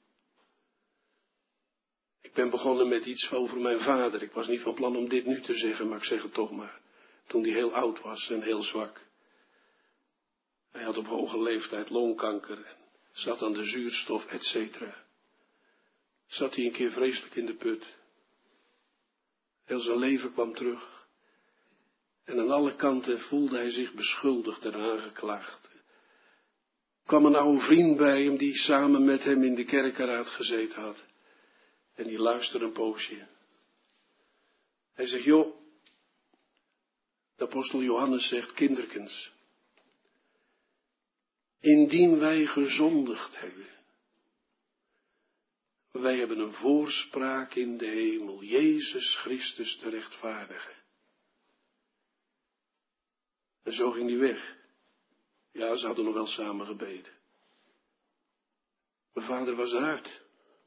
Ik ben begonnen met iets over mijn vader. Ik was niet van plan om dit nu te zeggen, maar ik zeg het toch maar. Toen hij heel oud was en heel zwak. Hij had op hoge leeftijd longkanker en zat aan de zuurstof, et cetera. Zat hij een keer vreselijk in de put. Heel zijn leven kwam terug. En aan alle kanten voelde hij zich beschuldigd en aangeklaagd. Kwam een oude vriend bij hem die samen met hem in de kerkenraad gezeten had. En die luisterde een poosje. Hij zegt, joh, de apostel Johannes zegt, kinderkens. Indien wij gezondigd hebben. Wij hebben een voorspraak in de hemel, Jezus Christus de rechtvaardige. En zo ging hij weg. Ja, ze hadden nog wel samen gebeden. Mijn vader was eruit.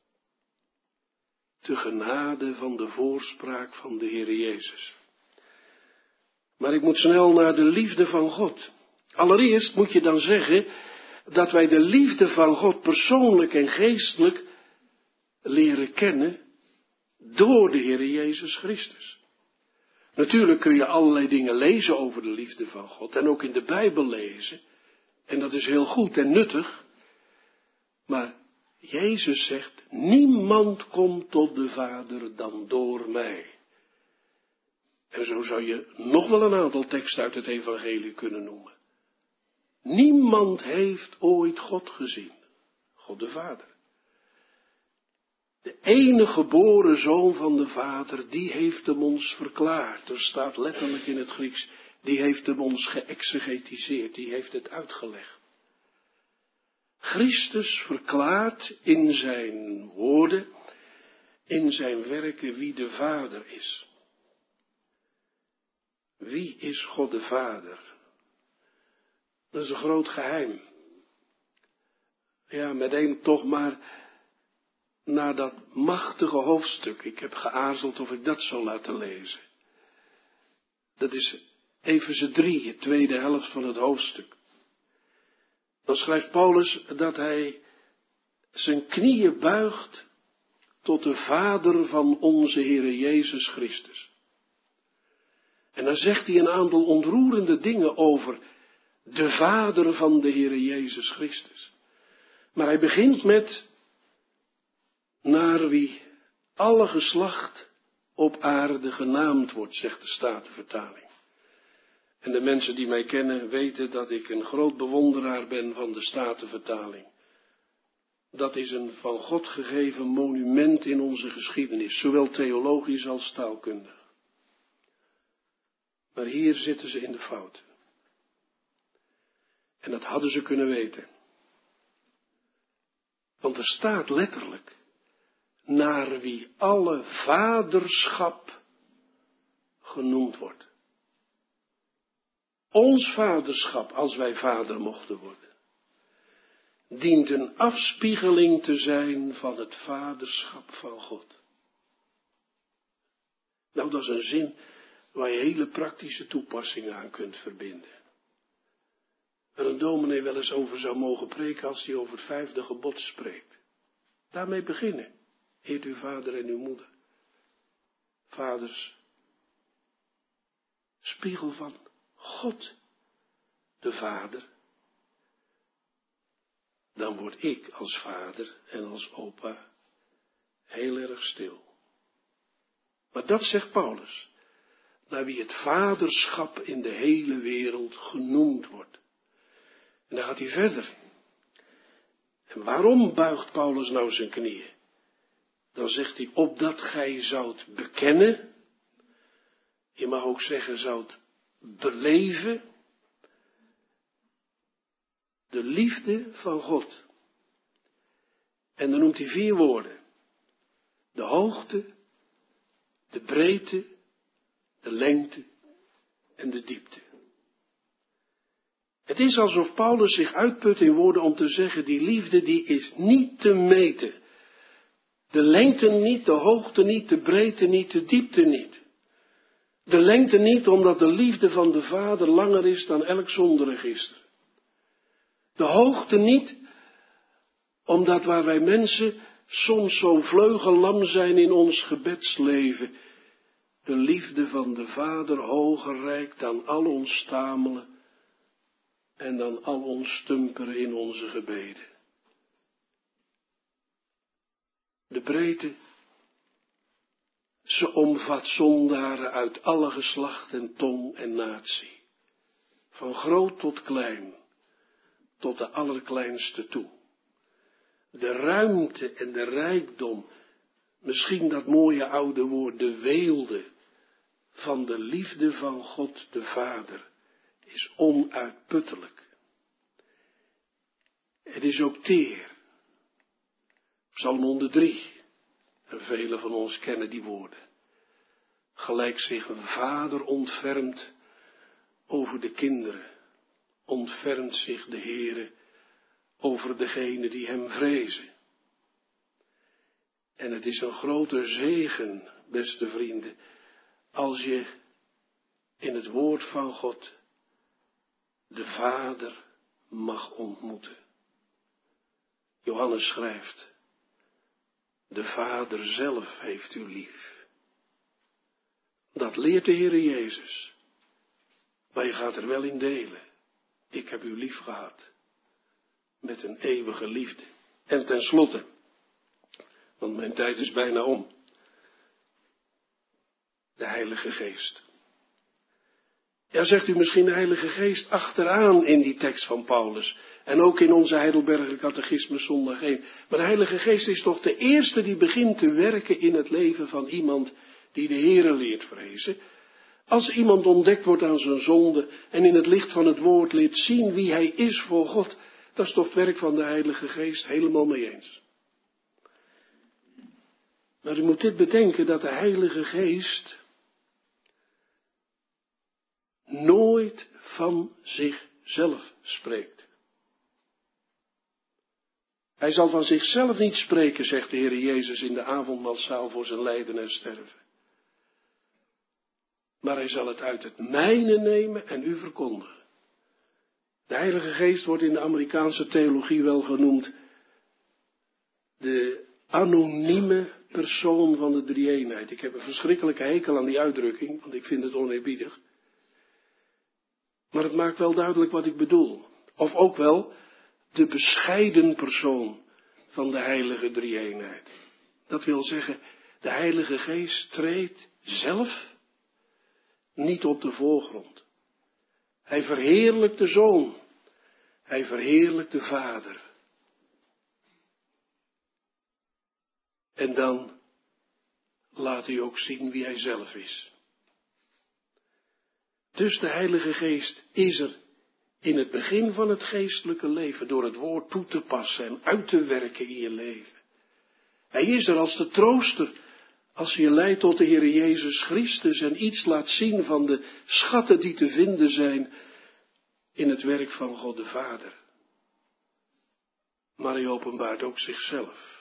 Te genade van de voorspraak van de Heer Jezus. Maar ik moet snel naar de liefde van God. Allereerst moet je dan zeggen dat wij de liefde van God persoonlijk en geestelijk leren kennen door de Heer Jezus Christus. Natuurlijk kun je allerlei dingen lezen over de liefde van God en ook in de Bijbel lezen. En dat is heel goed en nuttig. Maar Jezus zegt, niemand komt tot de Vader dan door mij. En zo zou je nog wel een aantal teksten uit het evangelie kunnen noemen. Niemand heeft ooit God gezien. God de Vader. De enige geboren zoon van de Vader, die heeft hem ons verklaard. Er staat letterlijk in het Grieks, die heeft hem ons geëxegetiseerd, die heeft het uitgelegd. Christus verklaart in zijn woorden, in zijn werken wie de Vader is. Wie is God de Vader? Dat is een groot geheim. Ja, meteen toch maar naar dat machtige hoofdstuk. Ik heb geaarzeld of ik dat zou laten lezen. Dat is Efeze drie, de tweede helft van het hoofdstuk. Dan schrijft Paulus dat hij zijn knieën buigt tot de Vader van onze Heere Jezus Christus. En dan zegt hij een aantal ontroerende dingen over de Vader van de Heere Jezus Christus. Maar hij begint met, naar wie alle geslacht op aarde genaamd wordt, zegt de Statenvertaling. En de mensen die mij kennen weten dat ik een groot bewonderaar ben van de Statenvertaling. Dat is een van God gegeven monument in onze geschiedenis, zowel theologisch als taalkundig. Maar hier zitten ze in de fout. En dat hadden ze kunnen weten. Want er staat letterlijk, naar wie alle vaderschap genoemd wordt. Ons vaderschap, als wij vader mochten worden, dient een afspiegeling te zijn van het vaderschap van God. Nou, dat is een zin waar je hele praktische toepassingen aan kunt verbinden. Waar een dominee wel eens over zou mogen preken als hij over het vijfde gebod spreekt. Daarmee beginnen. Eert uw vader en uw moeder. Vaders, spiegel van God, de Vader. Dan word ik als vader en als opa heel erg stil. Maar dat zegt Paulus, naar wie het vaderschap in de hele wereld genoemd wordt. En dan gaat hij verder. En waarom buigt Paulus nou zijn knieën? Dan zegt hij, opdat gij zoudt bekennen. Je mag ook zeggen, zoudt beleven. De liefde van God. En dan noemt hij vier woorden. De hoogte, de breedte, de lengte en de diepte. Het is alsof Paulus zich uitput in woorden om te zeggen, die liefde die is niet te meten. De lengte niet, de hoogte niet, de breedte niet, de diepte niet. De lengte niet omdat de liefde van de Vader langer is dan elk zonderegister. De hoogte niet omdat waar wij mensen soms zo vleugellam zijn in ons gebedsleven, de liefde van de Vader hoger reikt dan al ons stamelen en dan al ons stumperen in onze gebeden. De breedte, ze omvat zondaren uit alle geslacht en tong en natie. Van groot tot klein, tot de allerkleinste toe. De ruimte en de rijkdom, misschien dat mooie oude woord, de weelde van de liefde van God de Vader, is onuitputtelijk. Het is ook teer. Psalm honderddrie, en velen van ons kennen die woorden. Gelijk zich een vader ontfermt over de kinderen, ontfermt zich de Heere over degenen die hem vrezen. En het is een grote zegen, beste vrienden, als je in het woord van God de Vader mag ontmoeten. Johannes schrijft, de Vader zelf heeft u lief. Dat leert de Heere Jezus. Maar je gaat er wel in delen. Ik heb u lief gehad. Met een eeuwige liefde. En tenslotte, want mijn tijd is bijna om. De Heilige Geest. Ja, zegt u misschien de Heilige Geest achteraan in die tekst van Paulus. En ook in onze Heidelberger Catechismus zondag één. Maar de Heilige Geest is toch de eerste die begint te werken in het leven van iemand die de Heere leert vrezen. Als iemand ontdekt wordt aan zijn zonde en in het licht van het woord leert zien wie hij is voor God. Dat is toch het werk van de Heilige Geest, helemaal mee eens. Maar u moet dit bedenken, dat de Heilige Geest nooit van zichzelf spreekt. Hij zal van zichzelf niet spreken, zegt de Heer Jezus in de avondmaalzaal voor zijn lijden en sterven. Maar hij zal het uit het mijne nemen en u verkondigen. De Heilige Geest wordt in de Amerikaanse theologie wel genoemd de anonieme persoon van de drie-eenheid. Ik heb een verschrikkelijke hekel aan die uitdrukking, want ik vind het oneerbiedig. Maar het maakt wel duidelijk wat ik bedoel. Of ook wel de bescheiden persoon van de heilige drie-eenheid. Dat wil zeggen, de Heilige Geest treedt zelf niet op de voorgrond. Hij verheerlijkt de Zoon. Hij verheerlijkt de Vader. En dan laat hij ook zien wie hij zelf is. Dus de Heilige Geest is er in het begin van het geestelijke leven door het woord toe te passen en uit te werken in je leven. Hij is er als de trooster, als je leidt tot de Heer Jezus Christus en iets laat zien van de schatten die te vinden zijn in het werk van God de Vader. Maar hij openbaart ook zichzelf.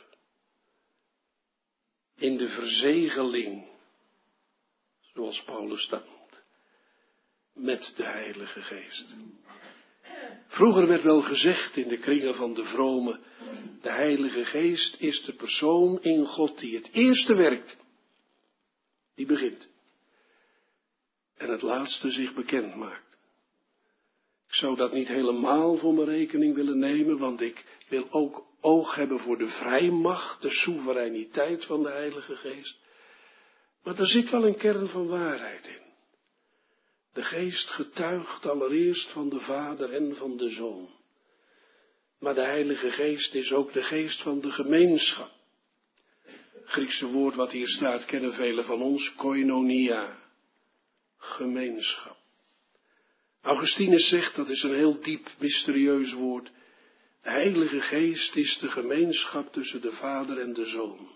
In de verzegeling, zoals Paulus dat noemt, met de Heilige Geest. Vroeger werd wel gezegd in de kringen van de vromen, de Heilige Geest is de persoon in God die het eerste werkt. Die begint. En het laatste zich bekend maakt. Ik zou dat niet helemaal voor mijn rekening willen nemen, want ik wil ook oog hebben voor de vrijmacht, de soevereiniteit van de Heilige Geest. Maar er zit wel een kern van waarheid in. De Geest getuigt allereerst van de Vader en van de Zoon. Maar de Heilige Geest is ook de geest van de gemeenschap. Het Griekse woord wat hier staat kennen velen van ons, koinonia. Gemeenschap. Augustinus zegt, dat is een heel diep, mysterieus woord. De Heilige Geest is de gemeenschap tussen de Vader en de Zoon.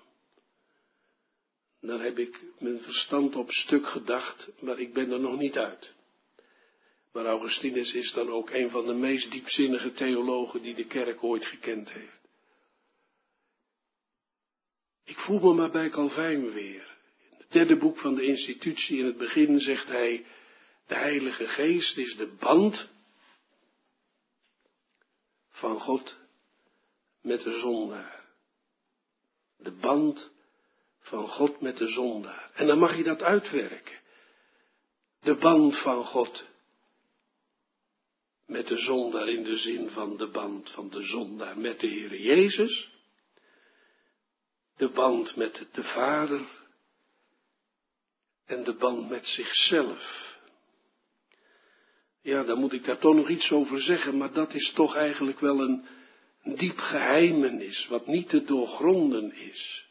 Daar heb ik mijn verstand op stuk gedacht, maar ik ben er nog niet uit. Maar Augustinus is dan ook een van de meest diepzinnige theologen die de kerk ooit gekend heeft. Ik voel me maar bij Calvijn weer. In het derde boek van de institutie in het begin zegt hij, de Heilige Geest is de band van God met de zondaar. De band van God met de zondaar. En dan mag je dat uitwerken. De band van God met de zondaar in de zin van de band van de zondaar met de Heere Jezus. De band met de Vader. En de band met zichzelf. Ja, daar moet ik daar toch nog iets over zeggen, maar dat is toch eigenlijk wel een diep geheimenis, wat niet te doorgronden is.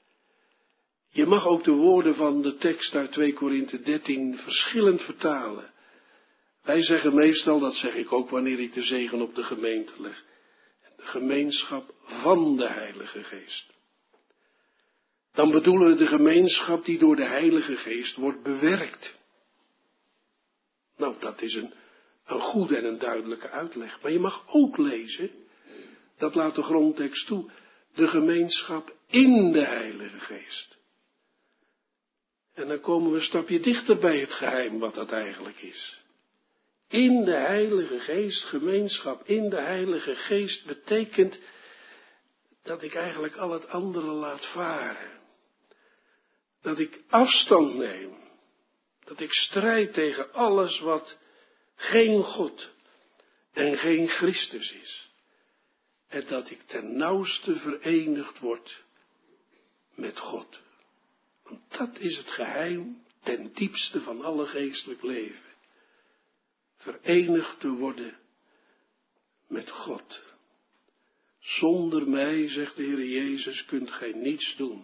Je mag ook de woorden van de tekst uit twee Korinthe dertien verschillend vertalen. Wij zeggen meestal, dat zeg ik ook wanneer ik de zegen op de gemeente leg, de gemeenschap van de Heilige Geest. Dan bedoelen we de gemeenschap die door de Heilige Geest wordt bewerkt. Nou, dat is een, een goede en een duidelijke uitleg. Maar je mag ook lezen, dat laat de grondtekst toe, de gemeenschap in de Heilige Geest. En dan komen we een stapje dichter bij het geheim wat dat eigenlijk is. In de Heilige Geest, gemeenschap in de Heilige Geest betekent dat ik eigenlijk al het andere laat varen. Dat ik afstand neem. Dat ik strijd tegen alles wat geen God en geen Christus is. En dat ik ten nauwste verenigd word met God. Want dat is het geheim ten diepste van alle geestelijk leven. Verenigd te worden met God. Zonder mij, zegt de Heer Jezus, kunt gij niets doen.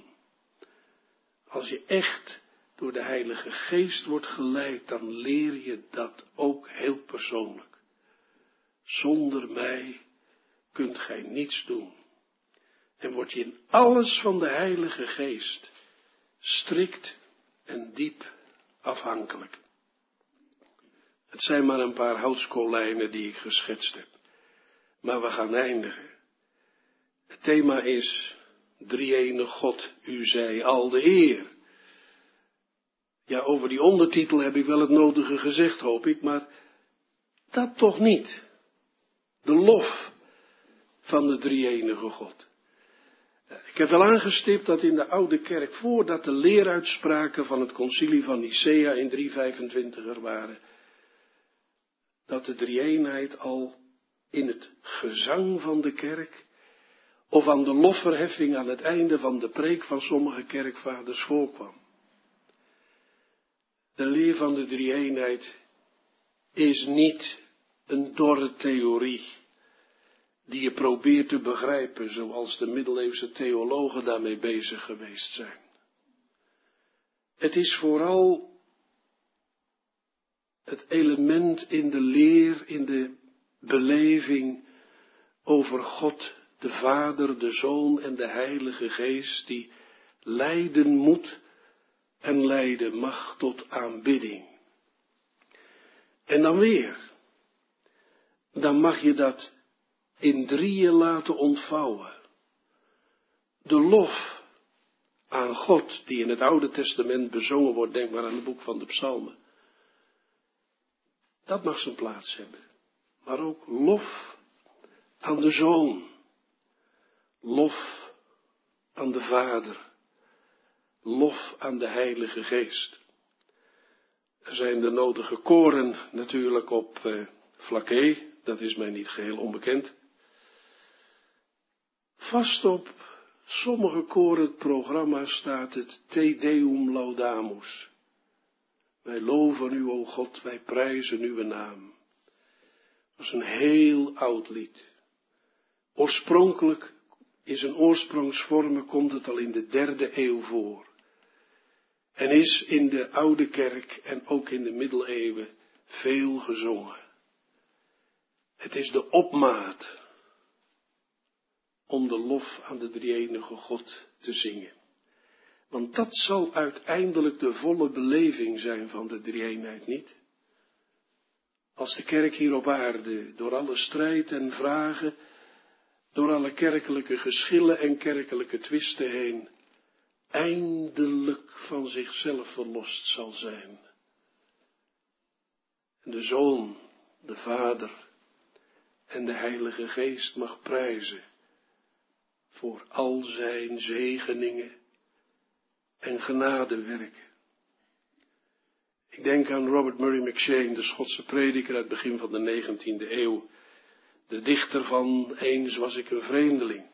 Als je echt door de Heilige Geest wordt geleid, dan leer je dat ook heel persoonlijk. Zonder mij kunt gij niets doen. En word je in alles van de Heilige Geest strikt en diep afhankelijk. Het zijn maar een paar houtskoollijnen die ik geschetst heb. Maar we gaan eindigen. Het thema is, drie-enige God, u zij al de eer. Ja, over die ondertitel heb ik wel het nodige gezegd, hoop ik, maar dat toch niet. De lof van de drie-enige God. Ik heb wel aangestipt dat in de oude kerk, voordat de leeruitspraken van het concilie van Nicea in driehonderdvijfentwintig er waren, dat de drie-eenheid al in het gezang van de kerk, of aan de lofverheffing aan het einde van de preek van sommige kerkvaders voorkwam. De leer van de drie-eenheid is niet een dorre theorie die je probeert te begrijpen zoals de middeleeuwse theologen daarmee bezig geweest zijn. Het is vooral het element in de leer, in de beleving over God, de Vader, de Zoon en de Heilige Geest, die leiden moet en leiden mag tot aanbidding. En dan weer, dan mag je dat in drieën laten ontvouwen. De lof aan God, die in het Oude Testament bezongen wordt, denk maar aan het boek van de Psalmen. Dat mag zijn plaats hebben. Maar ook lof aan de Zoon. Lof aan de Vader. Lof aan de Heilige Geest. Er zijn de nodige koren natuurlijk op eh, vlakke, dat is mij niet geheel onbekend. Vast op sommige korenprogramma's staat het Te Deum Laudamus. Wij loven u, o God, wij prijzen uw naam. Dat is een heel oud lied. Oorspronkelijk, in zijn oorsprongsvormen komt het al in de derde eeuw voor. En is in de oude kerk en ook in de middeleeuwen veel gezongen. Het is de opmaat om de lof aan de drie-enige God te zingen. Want dat zal uiteindelijk de volle beleving zijn van de drie-eenheid, niet? Als de kerk hier op aarde, door alle strijd en vragen, door alle kerkelijke geschillen en kerkelijke twisten heen, eindelijk van zichzelf verlost zal zijn. En de Zoon, de Vader en de Heilige Geest mag prijzen voor al zijn zegeningen en genadewerken. Ik denk aan Robert Murray M'Cheyne, de Schotse prediker uit het begin van de negentiende eeuw, de dichter van Eens was ik een vreemdeling.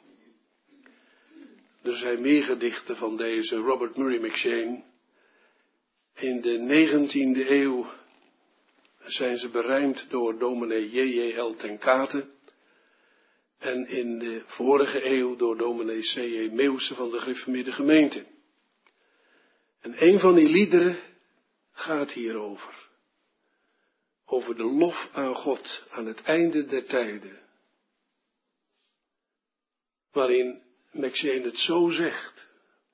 Er zijn meer gedichten van deze Robert Murray M'Cheyne. In de negentiende eeuw zijn ze berijmd door dominee J J L ten Kate en in de vorige eeuw door dominee C J Meeuwse van de Gereformeerde Gemeente. En een van die liederen gaat hierover. Over de lof aan God aan het einde der tijden. Waarin M'Cheyne het zo zegt.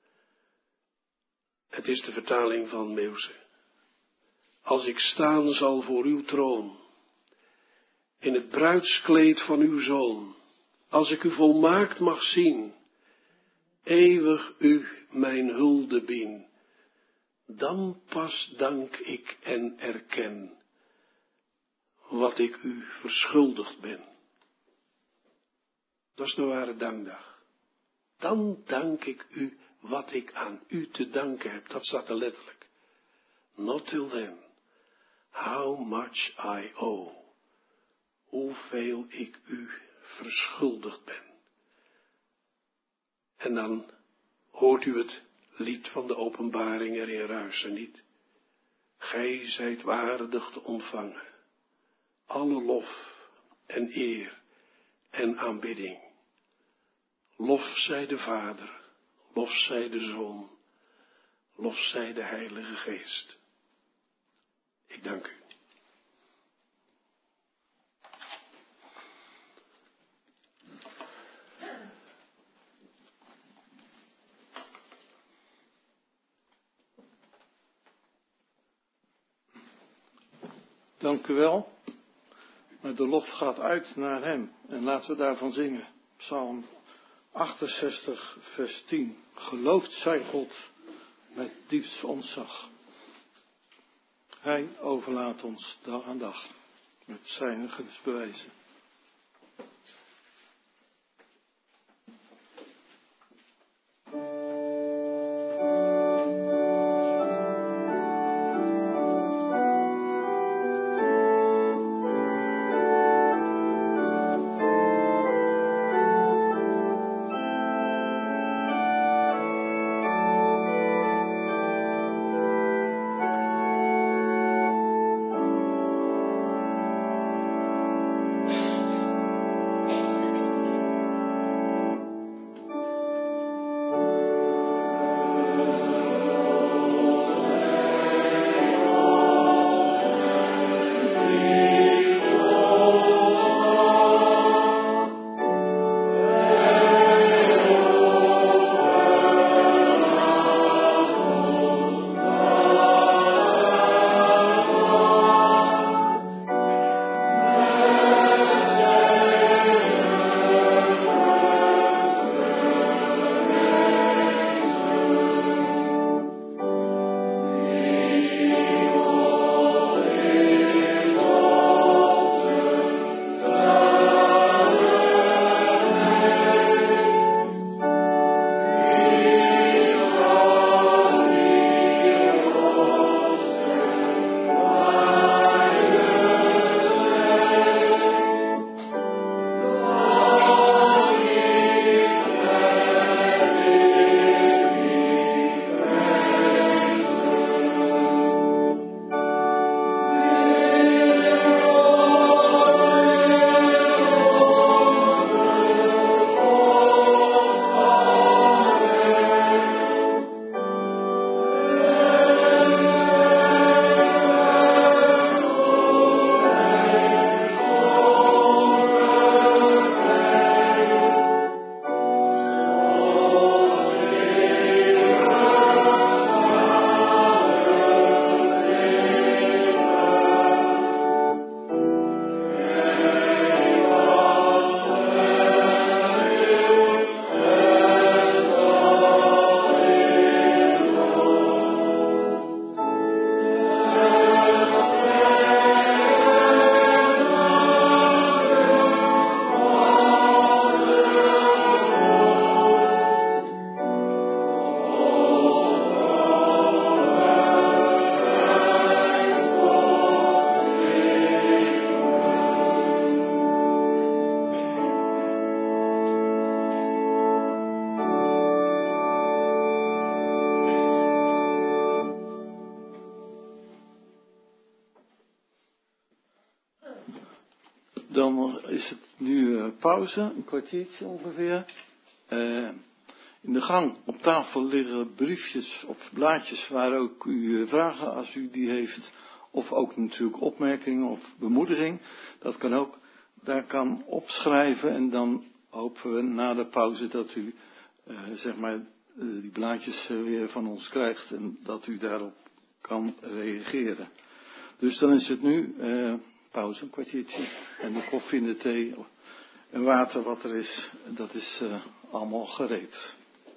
Het is de vertaling van Meeuwse. Als ik staan zal voor uw troon, in het bruidskleed van uw Zoon, als ik u volmaakt mag zien, eeuwig u mijn hulde bien, dan pas dank ik en erken wat ik u verschuldigd ben. Dat is de ware dankdag. Dan dank ik u wat ik aan u te danken heb. Dat staat er letterlijk. Not till then. How much I owe. Hoeveel ik u verschuldigd ben. En dan hoort u het lied van de openbaring erin ruisen niet. Gij zijt waardig te ontvangen. Alle lof en eer en aanbidding. Lof zij de Vader, lof zij de Zoon, lof zij de Heilige Geest. Ik dank u. Dank u wel. Maar de lof gaat uit naar hem. En laten we daarvan zingen. Psalm achtenzestig, vers tien. Geloofd zij God met diepst ontzag. Hij overlaat ons dag aan dag met zijn gunstbewijzen. dan is het nu uh, pauze, een kwartiertje ongeveer. Uh, in de gang op tafel liggen briefjes of blaadjes waar ook u uh, vragen, als u die heeft, of ook natuurlijk opmerkingen of bemoediging. Dat kan ook, daar kan opschrijven en dan hopen we na de pauze dat u uh, zeg maar uh, die blaadjes uh, weer van ons krijgt en dat u daarop kan reageren. Dus dan is het nu uh, pauze, een kwartiertje. En de koffie en de thee en water wat er is, dat is uh, allemaal gereed.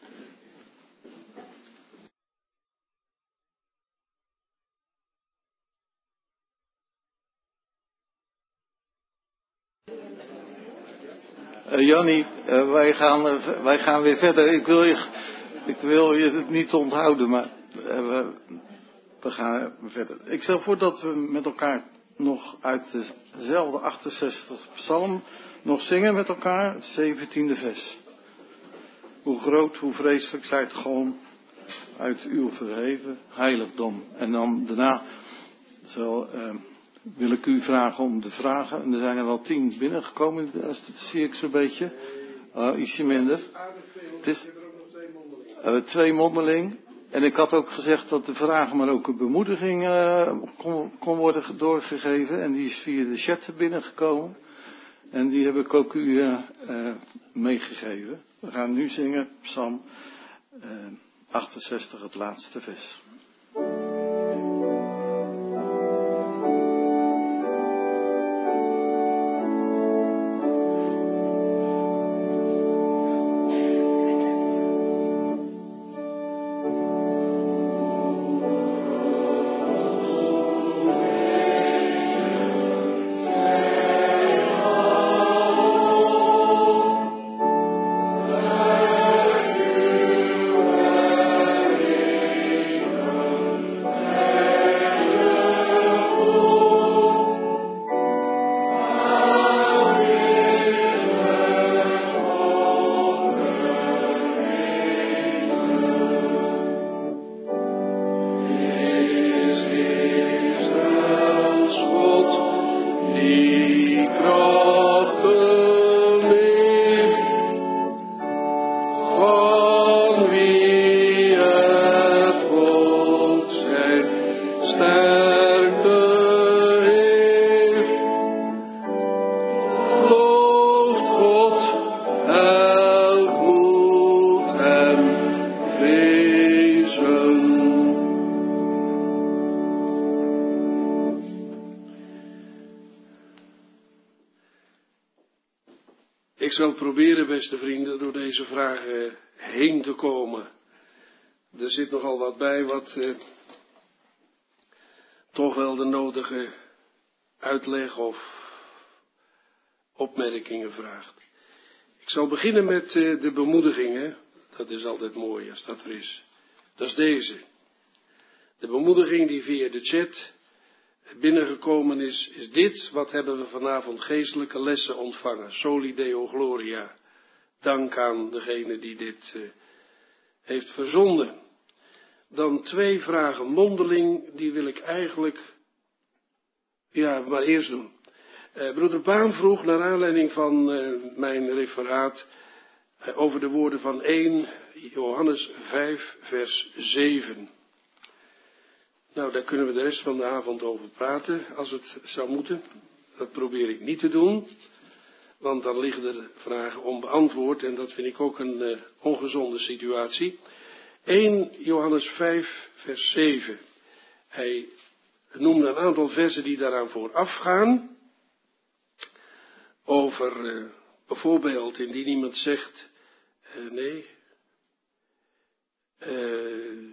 Uh, Jannie, uh, wij, gaan, uh, wij gaan weer verder. Ik wil je, ik wil je het niet onthouden, maar uh, we, we gaan verder. Ik stel voor dat we met elkaar nog uit dezelfde achtenzestigste psalm nog zingen met elkaar, het zeventiende vers. Hoe groot, hoe vreselijk zijt gewoon uit uw verheven heiligdom. En dan daarna zal, uh, wil ik u vragen om de vragen. En er zijn er wel tien binnengekomen, dat zie ik zo'n beetje. Uh, ietsje minder. Het is uh, twee mondeling. En ik had ook gezegd dat de vragen maar ook een bemoediging uh, kon, kon worden doorgegeven. En die is via de chat binnengekomen. En die heb ik ook u uh, uh, meegegeven. We gaan nu zingen Psalm uh, achtenzestig, het laatste vers. Ik zal proberen, beste vrienden, door deze vragen heen te komen. Er zit nogal wat bij wat eh, toch wel de nodige uitleg of opmerkingen vraagt. Ik zal beginnen met eh, de bemoedigingen. Dat is altijd mooi als dat er is. Dat is deze. De bemoediging die via de chat binnengekomen is, is dit. Wat hebben we vanavond geestelijke lessen ontvangen? Soli Deo Gloria. Dank aan degene die dit uh, heeft verzonden. Dan twee vragen mondeling, die wil ik eigenlijk, ja, maar eerst doen. Uh, broeder Baan vroeg naar aanleiding van uh, mijn referaat uh, over de woorden van eerste Johannes vijf vers zeven. Nou, daar kunnen we de rest van de avond over praten, als het zou moeten. Dat probeer ik niet te doen, want dan liggen er vragen onbeantwoord en dat vind ik ook een uh, ongezonde situatie. eerste Johannes vijf vers zeven. Hij noemde een aantal versen die daaraan vooraf gaan. Over uh, bijvoorbeeld indien iemand zegt, uh, nee, uh,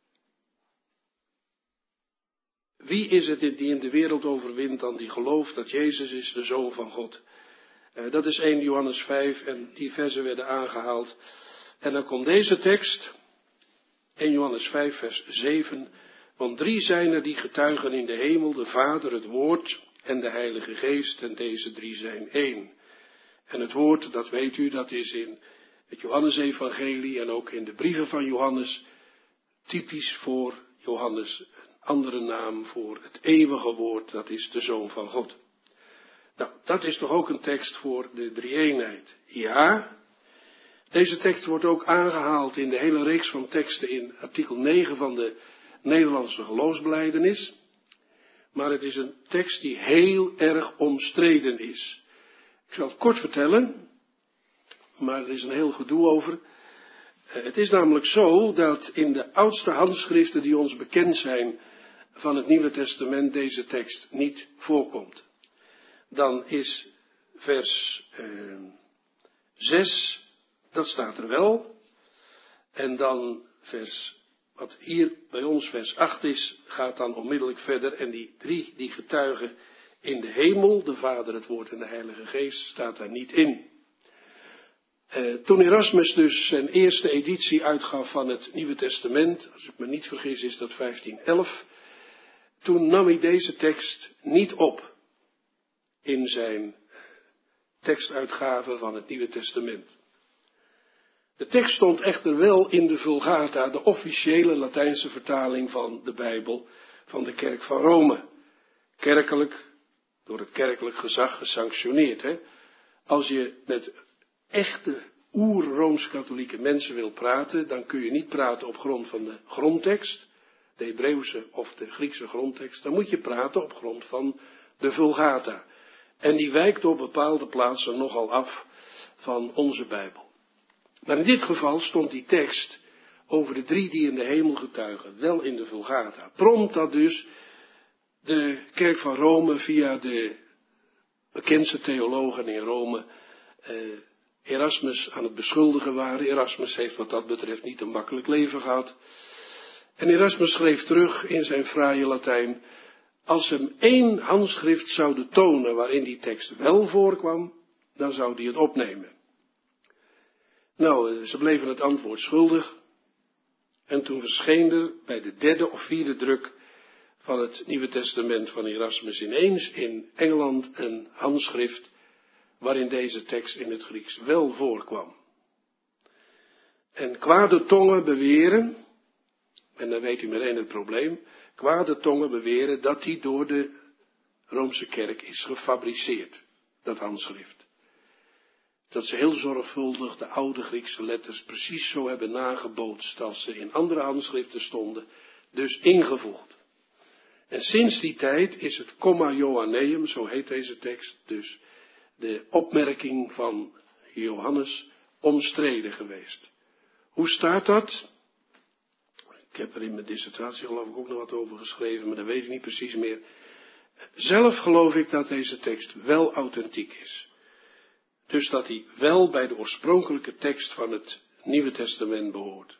wie is het die in de wereld overwint dan die gelooft dat Jezus is de Zoon van God? Uh, dat is eerste Johannes vijf en die versen werden aangehaald. En dan komt deze tekst, eerste Johannes vijf vers zeven. Want drie zijn er die getuigen in de hemel, de Vader, het Woord en de Heilige Geest. En deze drie zijn één. En het Woord, dat weet u, dat is in het Johannesevangelie en ook in de brieven van Johannes typisch voor Johannes. Andere naam voor het eeuwige woord, dat is de Zoon van God. Nou, dat is toch ook een tekst voor de drie-eenheid? Ja. Deze tekst wordt ook aangehaald in de hele reeks van teksten in artikel negen van de Nederlandse geloofsbelijdenis. Maar het is een tekst die heel erg omstreden is. Ik zal het kort vertellen, maar er is een heel gedoe over. Het is namelijk zo dat in de oudste handschriften die ons bekend zijn van het Nieuwe Testament deze tekst niet voorkomt. Dan is vers eh, zes, dat staat er wel. En dan vers, wat hier bij ons vers acht is, gaat dan onmiddellijk verder. En die drie die getuigen in de hemel, de Vader, het Woord en de Heilige Geest, staat daar niet in. Uh, toen Erasmus dus zijn eerste editie uitgaf van het Nieuwe Testament, als ik me niet vergis is dat vijftien elf, toen nam hij deze tekst niet op in zijn tekstuitgave van het Nieuwe Testament. De tekst stond echter wel in de Vulgata, de officiële Latijnse vertaling van de Bijbel van de Kerk van Rome. Kerkelijk, door het kerkelijk gezag gesanctioneerd. Hè? Als je met echte oer-Rooms-katholieke mensen wil praten, dan kun je niet praten op grond van de grondtekst, de Hebreeuwse of de Griekse grondtekst. Dan moet je praten op grond van de Vulgata. En die wijkt op bepaalde plaatsen nogal af van onze Bijbel. Maar in dit geval stond die tekst over de drie die in de hemel getuigen wel in de Vulgata. Prompt dat dus de Kerk van Rome via de bekendste theologen in Rome eh, Erasmus aan het beschuldigen waren. Erasmus heeft wat dat betreft niet een makkelijk leven gehad. En Erasmus schreef terug in zijn fraaie Latijn: als ze hem één handschrift zouden tonen waarin die tekst wel voorkwam, dan zou hij het opnemen. Nou, ze bleven het antwoord schuldig. En toen verscheen er bij de derde of vierde druk van het Nieuwe Testament van Erasmus ineens in Engeland een handschrift waarin deze tekst in het Grieks wel voorkwam. En kwade tongen beweren, en dan weet u meteen het probleem, kwade tongen beweren dat die door de Roomse kerk is gefabriceerd, dat handschrift. Dat ze heel zorgvuldig de oude Griekse letters precies zo hebben nagebootst als ze in andere handschriften stonden, dus ingevoegd. En sinds die tijd is het comma Johanneum, zo heet deze tekst, dus de opmerking van Johannes, omstreden geweest. Hoe staat dat? Ik heb er in mijn dissertatie geloof ik ook nog wat over geschreven, maar dat weet ik niet precies meer. Zelf geloof ik dat deze tekst wel authentiek is. Dus dat hij wel bij de oorspronkelijke tekst van het Nieuwe Testament behoort.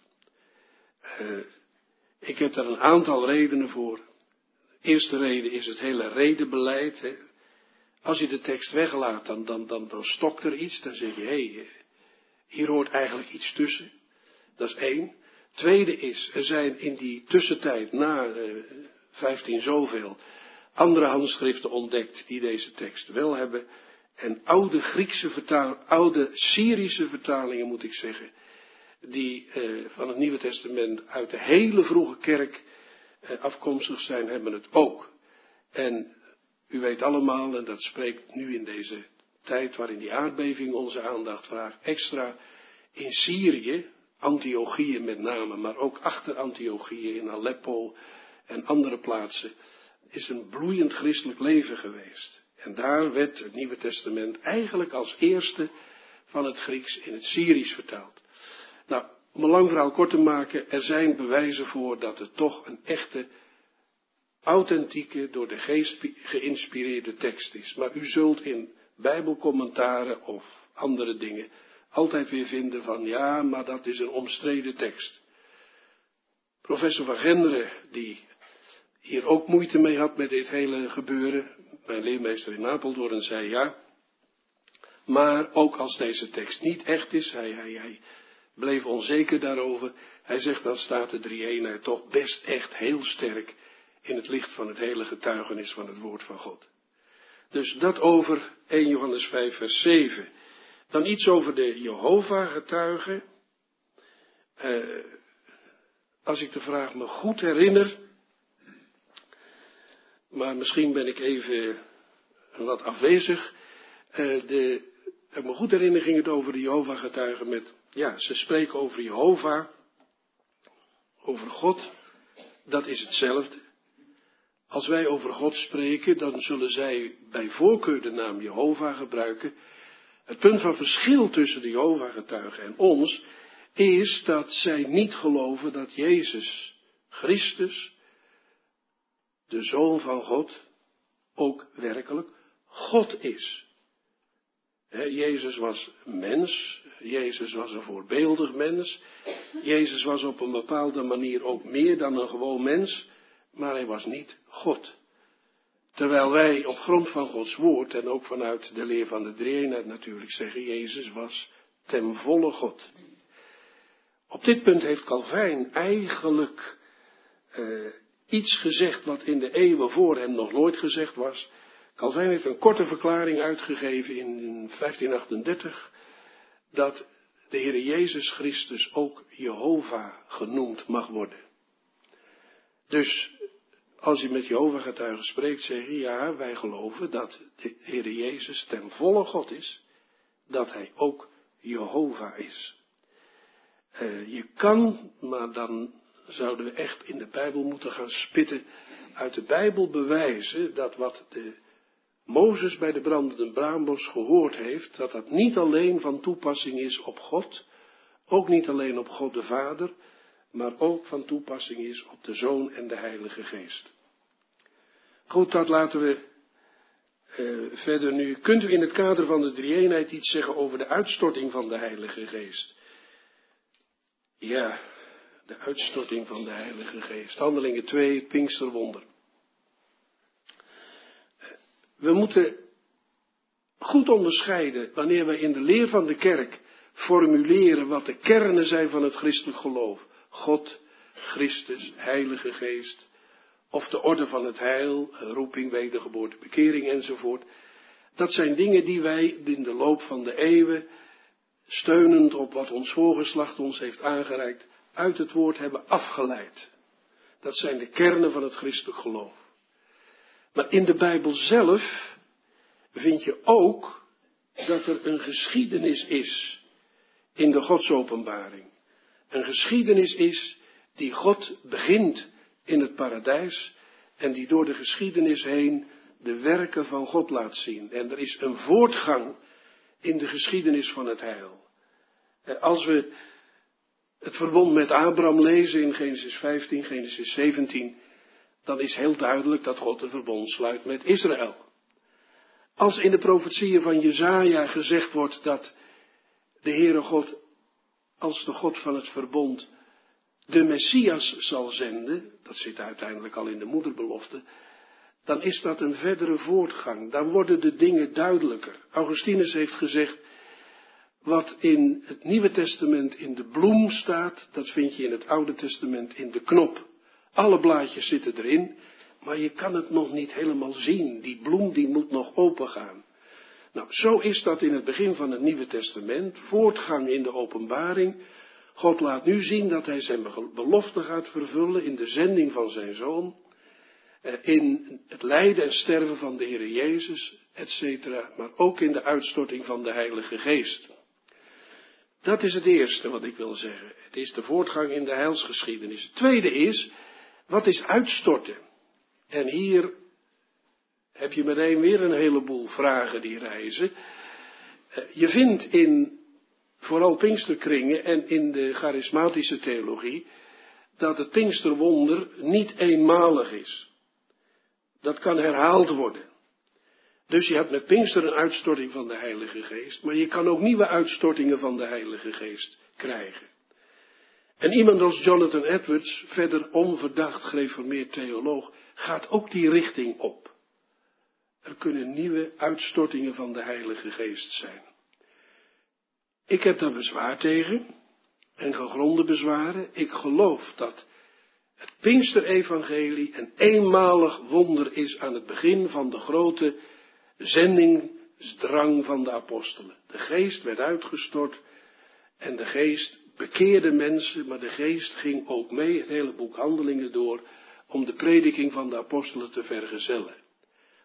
Uh, ik heb daar een aantal redenen voor. De eerste reden is het hele redenbeleid. Hè. Als je de tekst weglaat, dan, dan, dan, dan stokt er iets. Dan zeg je, hé, hey, hier hoort eigenlijk iets tussen. Dat is één. Tweede is, er zijn in die tussentijd, na uh, vijftien zoveel, andere handschriften ontdekt die deze tekst wel hebben. En oude Griekse vertalingen, oude Syrische vertalingen moet ik zeggen, die uh, van het Nieuwe Testament uit de hele vroege kerk uh, afkomstig zijn, hebben het ook. En u weet allemaal, en dat spreekt nu in deze tijd waarin die aardbeving onze aandacht vraagt, extra in Syrië, Antiochië met name, maar ook achter Antiochië in Aleppo en andere plaatsen, is een bloeiend christelijk leven geweest. En daar werd het Nieuwe Testament eigenlijk als eerste van het Grieks in het Syrisch vertaald. Nou, om een lang verhaal kort te maken, er zijn bewijzen voor dat het toch een echte, authentieke, door de geest geïnspireerde tekst is. Maar u zult in bijbelcommentaren of andere dingen altijd weer vinden van, ja, maar dat is een omstreden tekst. Professor van Genderen, die hier ook moeite mee had met dit hele gebeuren, mijn leermeester in Apeldoorn, zei ja, maar ook als deze tekst niet echt is, hij, hij, hij bleef onzeker daarover, hij zegt dan staat de drie-eenheid toch best echt heel sterk in het licht van het hele getuigenis van het woord van God. Dus dat over eerste Johannes vijf vers zeven. Dan iets over de Jehovah-getuigen. Uh, als ik de vraag me goed herinner, maar misschien ben ik even wat afwezig. Uh, de, ik me goed herinner ging het over de Jehovah-getuigen met, ja, ze spreken over Jehovah, over God, dat is hetzelfde. Als wij over God spreken, dan zullen zij bij voorkeur de naam Jehovah gebruiken. Het punt van verschil tussen de Jehovah-getuigen en ons is dat zij niet geloven dat Jezus Christus, de Zoon van God, ook werkelijk God is. He, Jezus was mens, Jezus was een voorbeeldig mens, Jezus was op een bepaalde manier ook meer dan een gewoon mens, maar hij was niet God. Terwijl wij op grond van Gods woord en ook vanuit de leer van de drie-eenheid natuurlijk zeggen, Jezus was ten volle God. Op dit punt heeft Calvijn eigenlijk uh, iets gezegd wat in de eeuwen voor hem nog nooit gezegd was. Calvijn heeft een korte verklaring uitgegeven in vijftien achtendertig, dat de Heer Jezus Christus ook Jehovah genoemd mag worden. Dus als je met Jehovah-getuigen spreekt, zeg je, ja, wij geloven dat de Heer Jezus ten volle God is, dat hij ook Jehovah is. Uh, je kan, maar dan zouden we echt in de Bijbel moeten gaan spitten, uit de Bijbel bewijzen dat wat de Mozes bij de brandende braambos gehoord heeft, dat dat niet alleen van toepassing is op God, ook niet alleen op God de Vader, maar ook van toepassing is op de Zoon en de Heilige Geest. Goed, dat laten we uh, verder nu. Kunt u in het kader van de drie-eenheid iets zeggen over de uitstorting van de Heilige Geest? Ja, de uitstorting van de Heilige Geest. Handelingen twee, het Pinksterwonder. We moeten goed onderscheiden wanneer wij in de leer van de kerk formuleren wat de kernen zijn van het christelijk geloof. God, Christus, Heilige Geest, of de orde van het heil, roeping, wedergeboorte, bekering enzovoort. Dat zijn dingen die wij in de loop van de eeuwen, steunend op wat ons voorgeslacht ons heeft aangereikt, uit het woord hebben afgeleid. Dat zijn de kernen van het christelijk geloof. Maar in de Bijbel zelf vind je ook dat er een geschiedenis is in de Godsopenbaring. Een geschiedenis is die God begint in het paradijs en die door de geschiedenis heen de werken van God laat zien. En er is een voortgang in de geschiedenis van het heil. Als we het verbond met Abraham lezen in Genesis vijftien, Genesis zeventien, dan is heel duidelijk dat God een verbond sluit met Israël. Als in de profetieën van Jesaja gezegd wordt dat de Heere God als de God van het verbond de Messias zal zenden, dat zit uiteindelijk al in de moederbelofte, dan is dat een verdere voortgang. Dan worden de dingen duidelijker. Augustinus heeft gezegd, wat in het Nieuwe Testament in de bloem staat, dat vind je in het Oude Testament in de knop. Alle blaadjes zitten erin, maar je kan het nog niet helemaal zien. Die bloem die moet nog opengaan. Nou, zo is dat in het begin van het Nieuwe Testament, voortgang in de openbaring. God laat nu zien dat hij zijn belofte gaat vervullen in de zending van zijn Zoon, in het lijden en sterven van de Heer Jezus, et cetera, maar ook in de uitstorting van de Heilige Geest. Dat is het eerste wat ik wil zeggen. Het is de voortgang in de heilsgeschiedenis. Het tweede is, wat is uitstorten? En hier heb je meteen weer een heleboel vragen die reizen. Je vindt in vooral Pinksterkringen en in de charismatische theologie dat het Pinksterwonder niet eenmalig is. Dat kan herhaald worden. Dus je hebt met Pinkster een uitstorting van de Heilige Geest, maar je kan ook nieuwe uitstortingen van de Heilige Geest krijgen. En iemand als Jonathan Edwards, verder onverdacht gereformeerd theoloog, gaat ook die richting op. Er kunnen nieuwe uitstortingen van de Heilige Geest zijn. Ik heb daar bezwaar tegen, en gegronde bezwaren. Ik geloof dat het Pinksterevangelie een eenmalig wonder is aan het begin van de grote zendingsdrang van de apostelen. De geest werd uitgestort en de geest bekeerde mensen, maar de geest ging ook mee het hele boek Handelingen door om de prediking van de apostelen te vergezellen.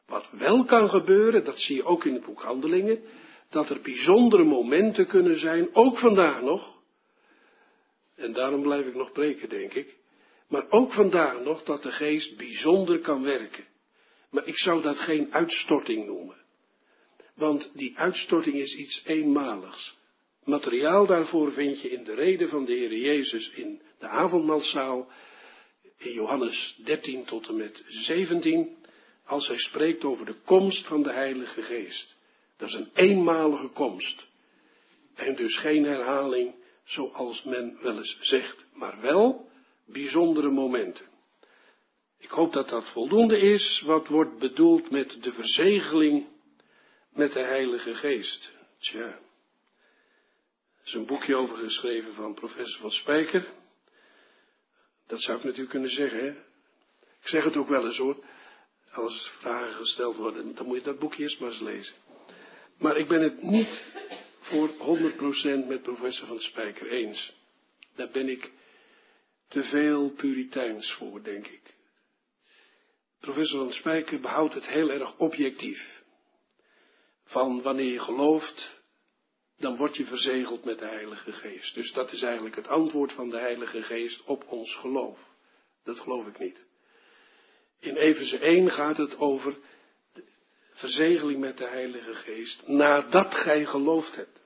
Wat wel kan gebeuren, dat zie je ook in het boek Handelingen, dat er bijzondere momenten kunnen zijn, ook vandaag nog. En daarom blijf ik nog preken, denk ik. Maar ook vandaag nog dat de geest bijzonder kan werken. Maar ik zou dat geen uitstorting noemen. Want die uitstorting is iets eenmaligs. Materiaal daarvoor vind je in de reden van de Heer Jezus in de avondmaalszaal. In Johannes dertien tot en met zeventien. Als hij spreekt over de komst van de Heilige Geest. Dat is een eenmalige komst. En dus geen herhaling zoals men wel eens zegt. Maar wel bijzondere momenten. Ik hoop dat dat voldoende is. Wat wordt bedoeld met de verzegeling met de Heilige Geest? Tja. Er is een boekje over geschreven van professor Van Spijker. Dat zou ik natuurlijk kunnen zeggen, hè. Ik zeg het ook wel eens hoor. Als vragen gesteld worden, dan moet je dat boekje eerst maar eens lezen. Maar ik ben het niet voor honderd procent met professor Van Spijker eens. Daar ben ik te veel puriteins voor, denk ik. Professor Van Spijker behoudt het heel erg objectief. Van wanneer je gelooft, dan word je verzegeld met de Heilige Geest. Dus dat is eigenlijk het antwoord van de Heilige Geest op ons geloof. Dat geloof ik niet. In Efeze één gaat het over de verzegeling met de Heilige Geest nadat gij geloofd hebt.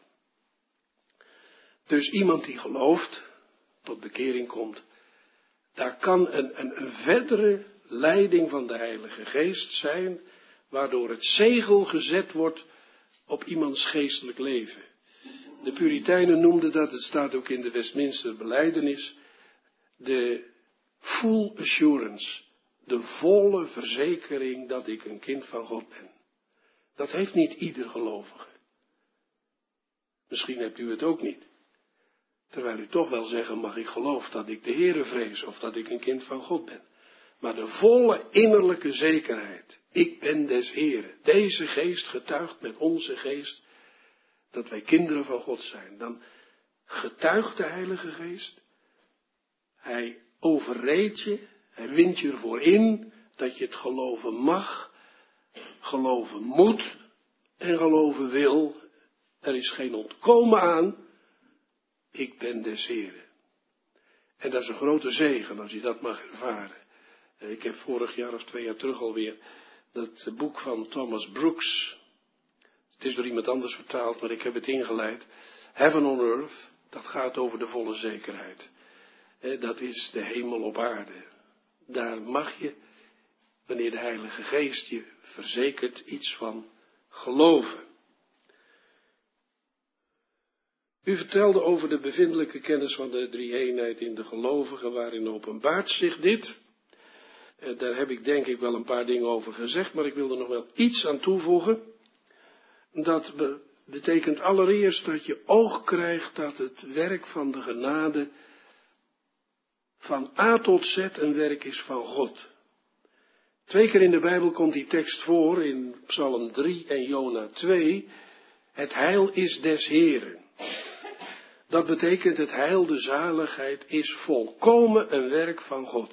Dus iemand die gelooft, tot bekering komt, daar kan een, een, een verdere leiding van de Heilige Geest zijn, waardoor het zegel gezet wordt op iemands geestelijk leven. De Puritijnen noemden dat, het staat ook in de Westminster Belijdenis, de full assurance, de volle verzekering dat ik een kind van God ben. Dat heeft niet ieder gelovige. Misschien hebt u het ook niet. Terwijl u toch wel zeggen mag, ik geloof dat ik de Heere vrees of dat ik een kind van God ben. Maar de volle innerlijke zekerheid, ik ben des Heeren. Deze geest getuigt met onze geest dat wij kinderen van God zijn. Dan getuigt de Heilige Geest. Hij overreedt je, hij wint je ervoor in dat je het geloven mag, geloven moet en geloven wil. Er is geen ontkomen aan. Ik ben des Heeren. En dat is een grote zegen als je dat mag ervaren. Ik heb vorig jaar of twee jaar terug alweer dat boek van Thomas Brooks. Het is door iemand anders vertaald, maar ik heb het ingeleid. Heaven on Earth, dat gaat over de volle zekerheid. Dat is de hemel op aarde. Daar mag je, wanneer de Heilige Geest je verzekert, iets van geloven. U vertelde over de bevindelijke kennis van de drie-eenheid in de gelovigen, waarin openbaart zich dit. Daar heb ik denk ik wel een paar dingen over gezegd, maar ik wil er nog wel iets aan toevoegen. Dat be- betekent allereerst dat je oog krijgt dat het werk van de genade van A tot Z een werk is van God. Twee keer in de Bijbel komt die tekst voor, in Psalm drie en Jona twee. Het heil is des Heeren. Dat betekent het heil, de zaligheid, is volkomen een werk van God.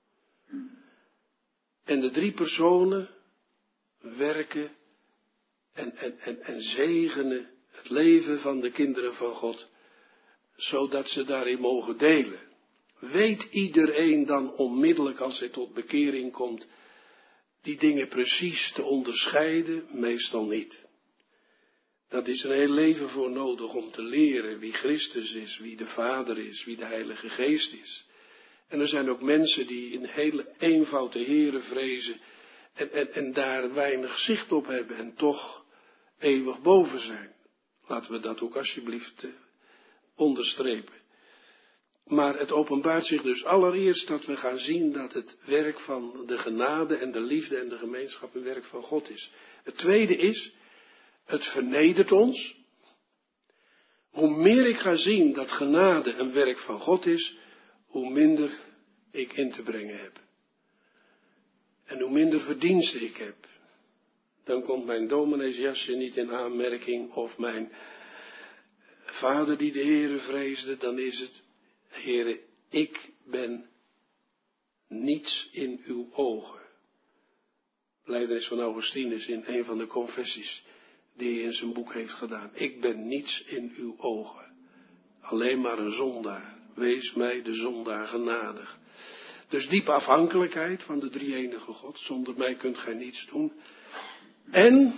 En de drie personen werken en, en, en, en zegenen het leven van de kinderen van God, zodat ze daarin mogen delen. Weet iedereen dan onmiddellijk als hij tot bekering komt, die dingen precies te onderscheiden? Meestal niet. Dat is een heel leven voor nodig om te leren wie Christus is, wie de Vader is, wie de Heilige Geest is. En er zijn ook mensen die in hele eenvoud de Heere vrezen en, en, en daar weinig zicht op hebben en toch eeuwig boven zijn. Laten we dat ook alsjeblieft eh, onderstrepen. Maar het openbaart zich dus allereerst dat we gaan zien dat het werk van de genade en de liefde en de gemeenschap een werk van God is. Het tweede is, het vernedert ons. Hoe meer ik ga zien dat genade een werk van God is, hoe minder ik in te brengen heb. En hoe minder verdiensten ik heb. Dan komt mijn domineesjasje niet in aanmerking of mijn vader die de Heere vreesde, dan is het, Heere, ik ben niets in uw ogen. belijdenis van Augustinus in een van de confessies die hij in zijn boek heeft gedaan. Ik ben niets in uw ogen, alleen maar een zondaar. Wees mij de zondaar genadig. Dus diepe afhankelijkheid van de drie-enige God. Zonder mij kunt gij niets doen. En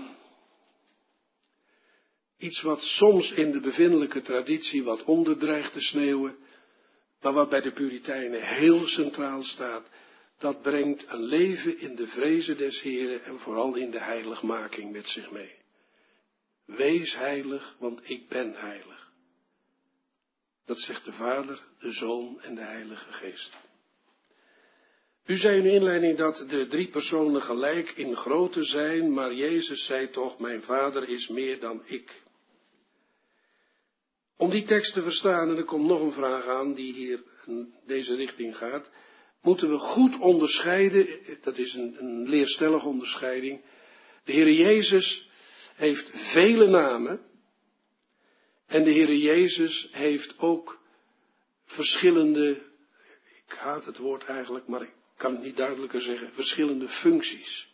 iets wat soms in de bevindelijke traditie wat onder dreigt te sneeuwen, maar wat bij de Puritijnen heel centraal staat. Dat brengt een leven in de vrezen des Heren en vooral in de heiligmaking met zich mee. Wees heilig, want ik ben heilig. Dat zegt de Vader, de Zoon en de Heilige Geest. U zei in de inleiding dat de drie personen gelijk in grootte zijn, maar Jezus zei toch, mijn Vader is meer dan ik. Om die tekst te verstaan, en er komt nog een vraag aan die hier in deze richting gaat, moeten we goed onderscheiden, dat is een, een leerstellige onderscheiding. De Heer Jezus heeft vele namen en de Heer Jezus heeft ook verschillende, ik haat het woord eigenlijk, maar ik kan het niet duidelijker zeggen, verschillende functies.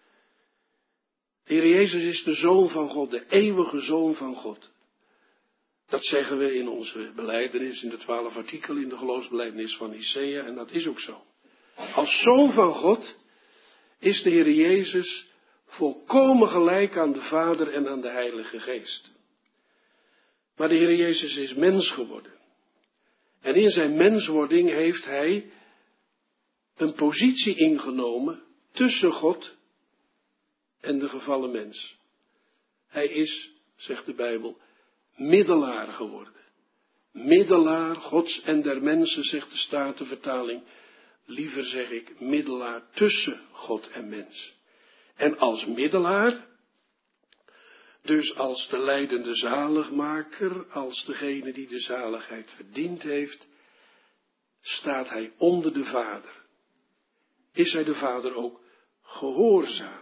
De Heer Jezus is de Zoon van God, de eeuwige Zoon van God. Dat zeggen we in onze belijdenis, in de twaalf artikelen in de geloofsbelijdenis van Nicea, en dat is ook zo. Als Zoon van God is de Heer Jezus volkomen gelijk aan de Vader en aan de Heilige Geest. Maar de Heer Jezus is mens geworden. En in zijn menswording heeft hij een positie ingenomen tussen God en de gevallen mens. Hij is, zegt de Bijbel, middelaar geworden. Middelaar Gods en der mensen, zegt de Statenvertaling. Liever zeg ik middelaar tussen God en mens. En als middelaar, dus als de lijdende zaligmaker, als degene die de zaligheid verdiend heeft, staat hij onder de Vader. Is hij de Vader ook gehoorzaam?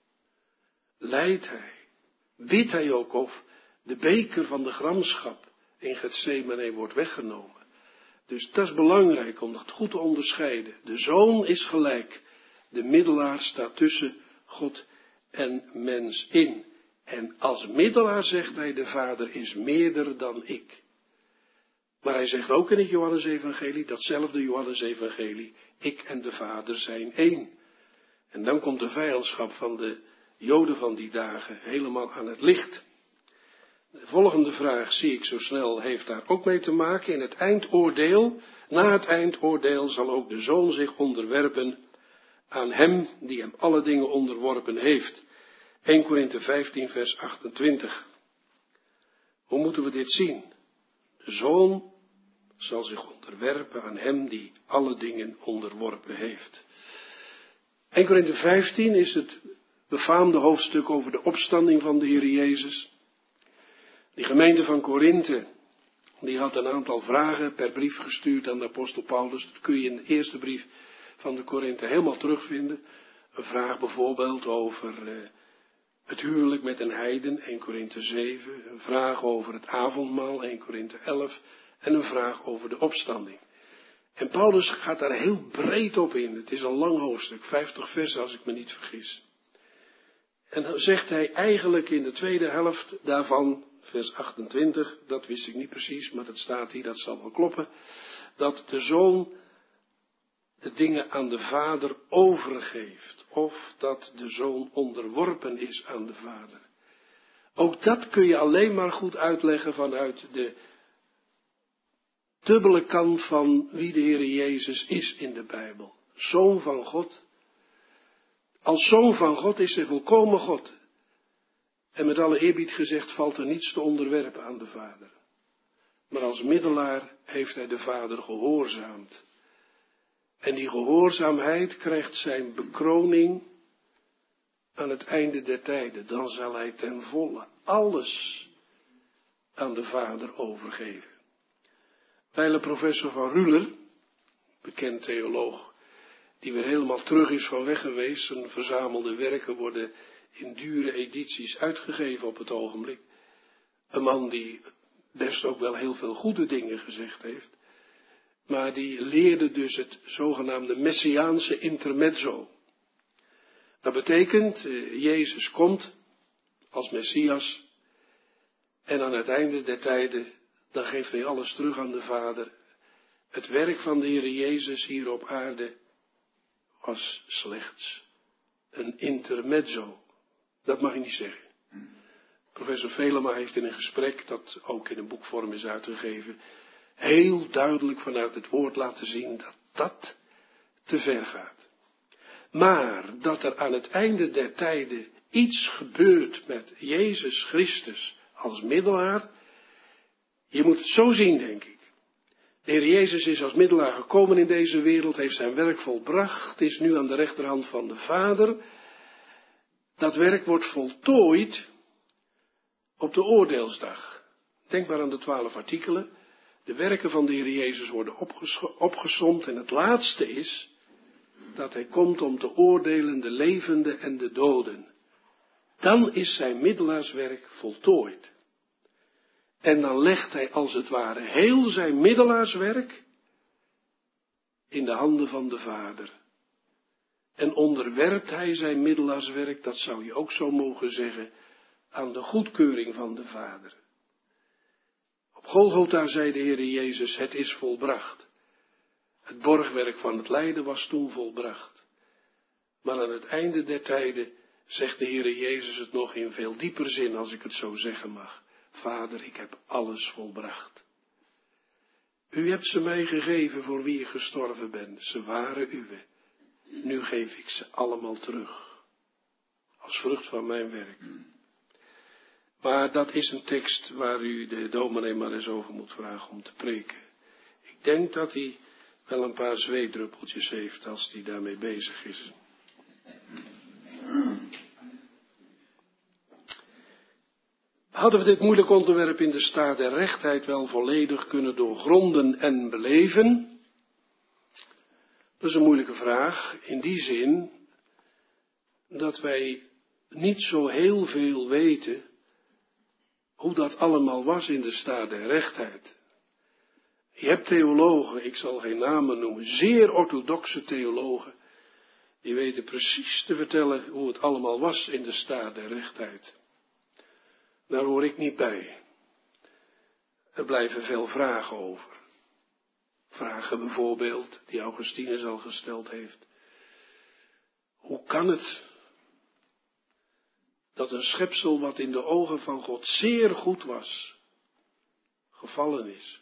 Lijdt hij? Bidt hij ook of de beker van de gramschap in Getsemane wordt weggenomen? Dus dat is belangrijk om dat goed te onderscheiden. De Zoon is gelijk. De middelaar staat tussen God en mens in. En als middelaar zegt hij, de Vader is meerder dan ik. Maar hij zegt ook in het Johannesevangelie, datzelfde Johannesevangelie, ik en de Vader zijn één. En dan komt de vijandschap van de Joden van die dagen helemaal aan het licht. De volgende vraag, zie ik zo snel, heeft daar ook mee te maken. In het eindoordeel, na het eindoordeel zal ook de Zoon zich onderwerpen aan hem die hem alle dingen onderworpen heeft. Eerste Korinthe vijftien vers achtentwintig. Hoe moeten we dit zien? De Zoon zal zich onderwerpen aan hem die alle dingen onderworpen heeft. Eerste Korinthe vijftien is het befaamde hoofdstuk over de opstanding van de Heer Jezus. Die gemeente van Korinthe, die had een aantal vragen per brief gestuurd aan de apostel Paulus. Dat kun je in de eerste brief van de Korinthe helemaal terugvinden. Een vraag bijvoorbeeld over uh, het huwelijk met een heiden, Eerste Korinthe zeven. Een vraag over het avondmaal, Eerste Korinthe elf. En een vraag over de opstanding. En Paulus gaat daar heel breed op in. Het is een lang hoofdstuk, vijftig versen als ik me niet vergis. En dan zegt hij eigenlijk in de tweede helft daarvan, vers achtentwintig, dat wist ik niet precies, maar dat staat hier, dat zal wel kloppen, dat de Zoon de dingen aan de Vader overgeeft, of dat de Zoon onderworpen is aan de Vader. Ook dat kun je alleen maar goed uitleggen vanuit de dubbele kant van wie de Heer Jezus is in de Bijbel. Zoon van God. Als Zoon van God is hij volkomen God. En met alle eerbied gezegd valt er niets te onderwerpen aan de Vader. Maar als middelaar heeft hij de Vader gehoorzaamd. En die gehoorzaamheid krijgt zijn bekroning aan het einde der tijden. Dan zal hij ten volle alles aan de Vader overgeven. Wijle professor van Ruler, bekend theoloog, die weer helemaal terug is van weg geweest. Zijn verzamelde werken worden in dure edities uitgegeven op het ogenblik. Een man die best ook wel heel veel goede dingen gezegd heeft. Maar die leerde dus het zogenaamde Messiaanse intermezzo. Dat betekent, uh, Jezus komt als Messias en aan het einde der tijden, dan geeft hij alles terug aan de Vader. Het werk van de Heer Jezus hier op aarde was slechts een intermezzo. Dat mag je niet zeggen. Professor Velema heeft in een gesprek, dat ook in een boekvorm is uitgegeven, heel duidelijk vanuit het woord laten zien dat dat te ver gaat. Maar dat er aan het einde der tijden iets gebeurt met Jezus Christus als middelaar, je moet het zo zien, denk ik. De Heer Jezus is als middelaar gekomen in deze wereld, heeft zijn werk volbracht, is nu aan de rechterhand van de Vader. Dat werk wordt voltooid op de oordeelsdag. Denk maar aan de twaalf artikelen. De werken van de Heer Jezus worden opgesomd en het laatste is dat hij komt om te oordelen de levenden en de doden. Dan is zijn middelaarswerk voltooid. En dan legt hij als het ware heel zijn middelaarswerk in de handen van de Vader. En onderwerpt hij zijn middelaarswerk, dat zou je ook zo mogen zeggen, aan de goedkeuring van de Vader. Op Golgotha zei de Heer Jezus, het is volbracht. Het borgwerk van het lijden was toen volbracht. Maar aan het einde der tijden zegt de Heer Jezus het nog in veel dieper zin, als ik het zo zeggen mag. Vader, ik heb alles volbracht. U hebt ze mij gegeven voor wie ik gestorven ben. Ze waren uwe. Nu geef ik ze allemaal terug. Als vrucht van mijn werk. Maar dat is een tekst waar u de dominee maar eens over moet vragen om te preken. Ik denk dat hij wel een paar zweetdruppeltjes heeft als hij daarmee bezig is. Hadden we dit moeilijk onderwerp in de staat der rechtheid wel volledig kunnen doorgronden en beleven? Dat is een moeilijke vraag, in die zin dat wij niet zo heel veel weten hoe dat allemaal was in de staat der rechtheid. Je hebt theologen, ik zal geen namen noemen, zeer orthodoxe theologen, die weten precies te vertellen hoe het allemaal was in de staat der rechtheid. Daar hoor ik niet bij. Er blijven veel vragen over. Vragen bijvoorbeeld, die Augustinus al gesteld heeft. Hoe kan het dat een schepsel wat in de ogen van God zeer goed was, gevallen is?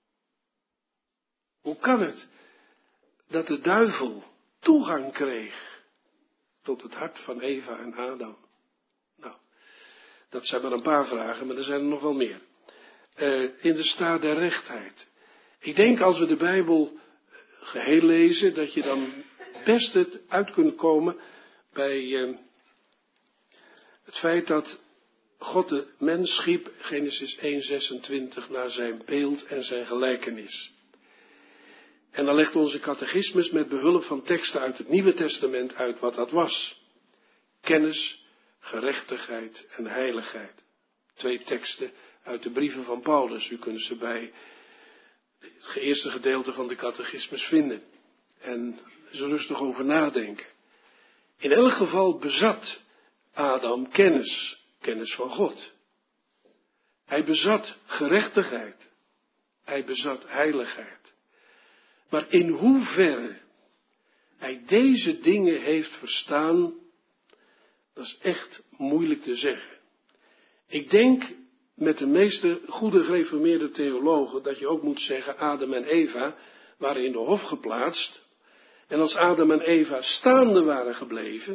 Hoe kan het dat de duivel toegang kreeg tot het hart van Eva en Adam? Nou, dat zijn maar een paar vragen, maar er zijn er nog wel meer. Uh, in de staat der rechtheid. Ik denk als we de Bijbel geheel lezen, dat je dan best het uit kunt komen bij uh, het feit dat God de mens schiep, Genesis één zesentwintig, naar zijn beeld en zijn gelijkenis. En dan legt onze catechismus met behulp van teksten uit het Nieuwe Testament uit wat dat was. Kennis, gerechtigheid en heiligheid. Twee teksten uit de brieven van Paulus. U kunt ze bij het eerste gedeelte van de catechismus vinden. En er rustig over nadenken. In elk geval bezat Adam kennis. Kennis van God. Hij bezat gerechtigheid. Hij bezat heiligheid. Maar in hoeverre hij deze dingen heeft verstaan, dat is echt moeilijk te zeggen. Ik denk met de meeste goede gereformeerde theologen dat je ook moet zeggen, Adam en Eva waren in de hof geplaatst. En als Adam en Eva staande waren gebleven,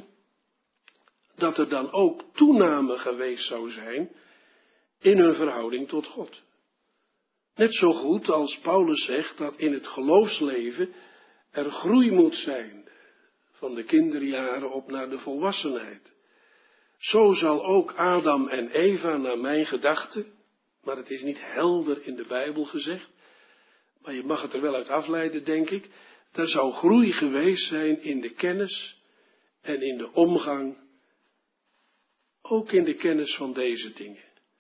dat er dan ook toename geweest zou zijn in hun verhouding tot God. Net zo goed als Paulus zegt dat in het geloofsleven er groei moet zijn, van de kinderjaren op naar de volwassenheid. Zo zal ook Adam en Eva naar mijn gedachte, maar het is niet helder in de Bijbel gezegd, maar je mag het er wel uit afleiden, denk ik, er zou groei geweest zijn in de kennis en in de omgang, ook in de kennis van deze dingen.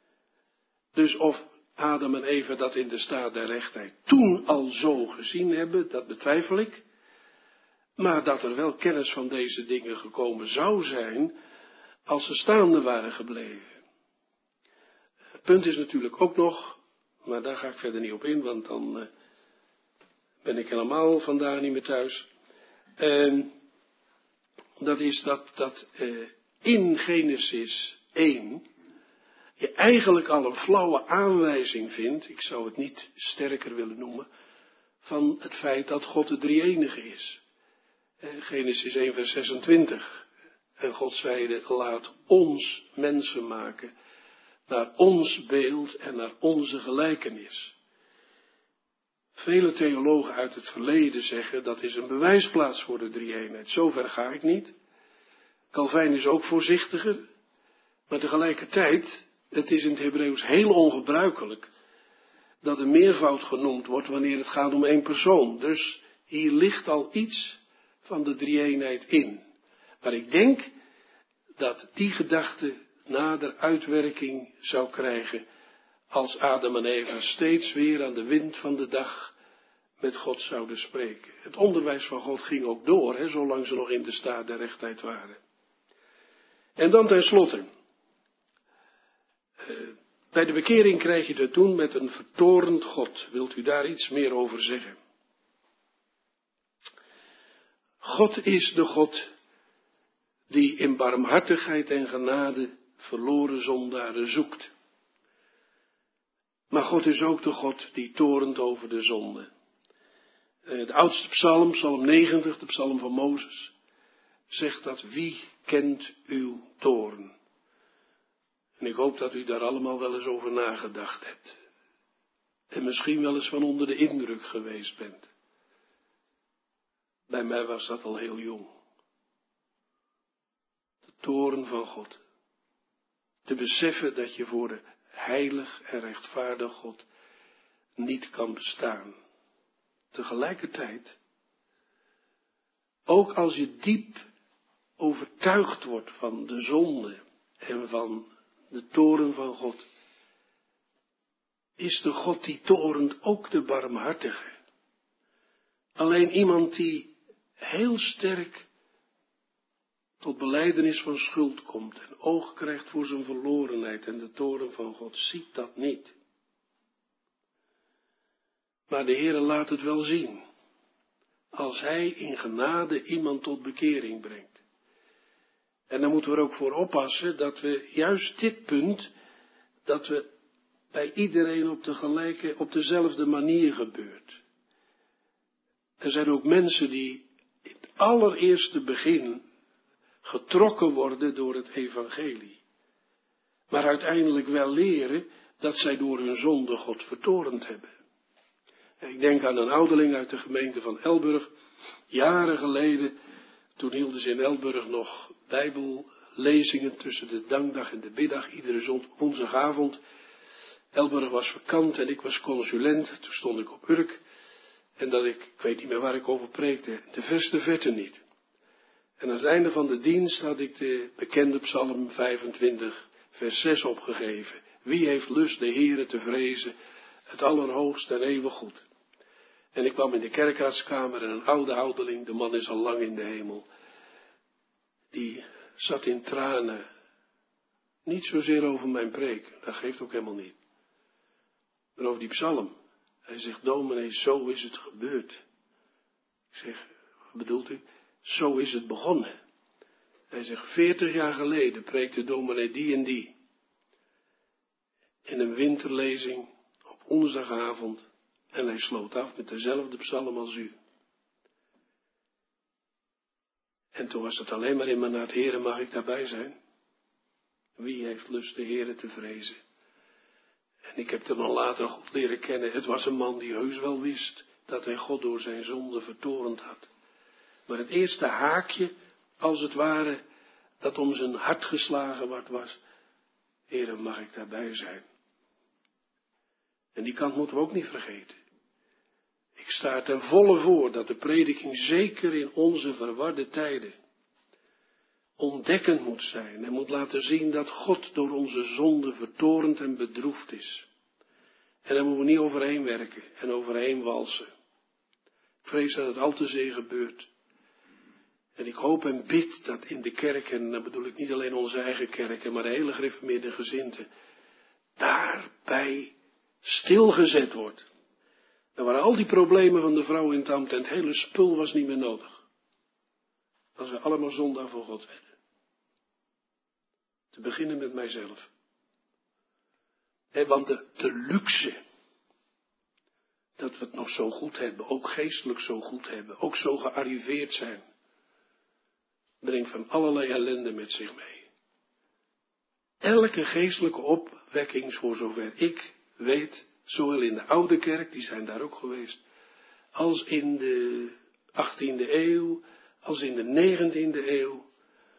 Dus of Adam en Eva dat in de staat der rechtheid toen al zo gezien hebben, dat betwijfel ik. maar dat er wel kennis van deze dingen gekomen zou zijn, als ze staande waren gebleven. Het punt is natuurlijk ook nog, maar daar ga ik verder niet op in, want dan uh, ben ik helemaal vandaag niet meer thuis. Uh, dat is dat, dat uh, in Genesis één je eigenlijk al een flauwe aanwijzing vindt, ik zou het niet sterker willen noemen, van het feit dat God de drie-enige is. Uh, Genesis één vers zesentwintig. En God zeide, laat ons mensen maken, naar ons beeld en naar onze gelijkenis. Vele theologen uit het verleden zeggen, dat is een bewijsplaats voor de drie-eenheid. Zover ga ik niet. Calvijn is ook voorzichtiger, maar tegelijkertijd, het is in het Hebreeuws heel ongebruikelijk dat een meervoud genoemd wordt wanneer het gaat om één persoon. Dus hier ligt al iets van de drie-eenheid in. Maar ik denk dat die gedachte nader uitwerking zou krijgen als Adam en Eva steeds weer aan de wind van de dag met God zouden spreken. Het onderwijs van God ging ook door, hè, zolang ze nog in de staat der rechtheid waren. En dan tenslotte. Uh, bij de bekering krijg je te doen met een vertorend God. Wilt u daar iets meer over zeggen? God is de God die in barmhartigheid en genade verloren zondaren zoekt. Maar God is ook de God die torent over de zonde. De oudste psalm, psalm negentig, de psalm van Mozes, zegt dat wie kent uw toorn? En ik hoop dat u daar allemaal wel eens over nagedacht hebt. En misschien wel eens van onder de indruk geweest bent. Bij mij was dat al heel jong. De toorn van God. Te beseffen dat je voor de heilig en rechtvaardig God niet kan bestaan. Tegelijkertijd, ook als je diep overtuigd wordt van de zonde en van de toorn van God, is de God die torent ook de barmhartige. Alleen iemand die heel sterk tot belijdenis van schuld komt en oog krijgt voor zijn verlorenheid en de toorn van God, ziet dat niet. Maar de Heere laat het wel zien, als Hij in genade iemand tot bekering brengt. En dan moeten we er ook voor oppassen dat we juist dit punt, dat we bij iedereen op de gelijke, op dezelfde manier gebeurt. Er zijn ook mensen die in het allereerste begin getrokken worden door het evangelie. Maar uiteindelijk wel leren dat zij door hun zonde God vertorend hebben. Ik denk aan een ouderling uit de gemeente van Elburg. Jaren geleden, toen hielden ze in Elburg nog bijbellezingen tussen de dankdag en de biddag, iedere woensdagavond. Elburg was vakant en ik was consulent, toen stond ik op Urk. En dat ik, ik weet niet meer waar ik over preekte, de verste verte niet. En aan het einde van de dienst had ik de bekende psalm vijfentwintig, vers zes opgegeven. Wie heeft lust de Heere te vrezen, het allerhoogst en eeuwig goed. En ik kwam in de kerkraadskamer en een oude ouderling, de man is al lang in de hemel, die zat in tranen. Niet zozeer over mijn preek, dat geeft ook helemaal niet. Maar over die psalm. Hij zegt, dominee, zo is het gebeurd. Ik zeg, wat bedoelt u? Zo is het begonnen. Hij zegt, veertig jaar geleden preekte dominee die en die. In een winterlezing op woensdagavond. En hij sloot af met dezelfde psalm als u. En toen was het alleen maar in mijn hart, Heere, mag ik daarbij zijn? Wie heeft lust de Heere te vrezen? En ik heb hem al later goed leren kennen. Het was een man die heus wel wist dat hij God door zijn zonde vertorend had. Maar het eerste haakje, als het ware, dat om zijn hart geslagen werd, was, Heere, mag ik daarbij zijn? En die kant moeten we ook niet vergeten. Ik sta er ten volle voor dat de prediking zeker in onze verwarde tijden ontdekkend moet zijn en moet laten zien dat God door onze zonde vertorend en bedroefd is. En daar moeten we niet overheen werken en overheen walsen. Ik vrees dat het al te zeer gebeurt. En ik hoop en bid dat in de kerk, en dan bedoel ik niet alleen onze eigen kerken, maar de hele gereformeerde gezindte, daarbij stilgezet wordt. Dan waren al die problemen van de vrouw in het ambt en het hele spul was niet meer nodig. Als we allemaal zondaar voor God werden. Te beginnen met mijzelf. He, want de, de luxe, dat we het nog zo goed hebben, ook geestelijk zo goed hebben, ook zo gearriveerd zijn, brengt van allerlei ellende met zich mee. Elke geestelijke opwekking, voor zover ik weet, zowel in de oude kerk, die zijn daar ook geweest, als in de achttiende eeuw, als in de negentiende eeuw,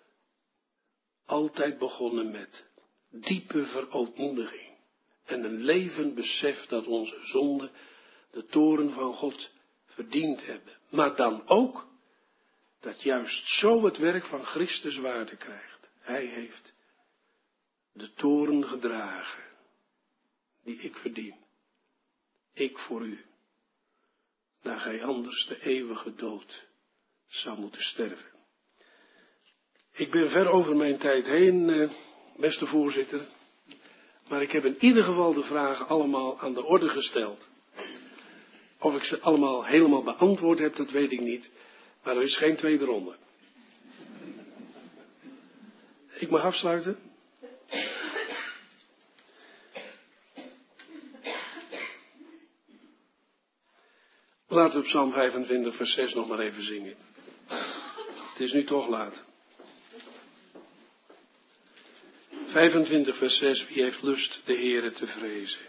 altijd begonnen met diepe verootmoediging en een levend besef dat onze zonden de toorn van God verdiend hebben. Maar dan ook dat juist zo het werk van Christus waarde krijgt. Hij heeft de toorn gedragen die ik verdien. Ik voor u. Daar gij anders de eeuwige dood zou moeten sterven. Ik ben ver over mijn tijd heen, beste voorzitter. Maar ik heb in ieder geval de vragen allemaal aan de orde gesteld. Of ik ze allemaal helemaal beantwoord heb, dat weet ik niet. Maar er is geen tweede ronde. Ik mag afsluiten. Laten we Psalm vijfentwintig vers zes nog maar even zingen. Het is nu toch laat. vijfentwintig vers zes, wie heeft lust de Heere te vrezen?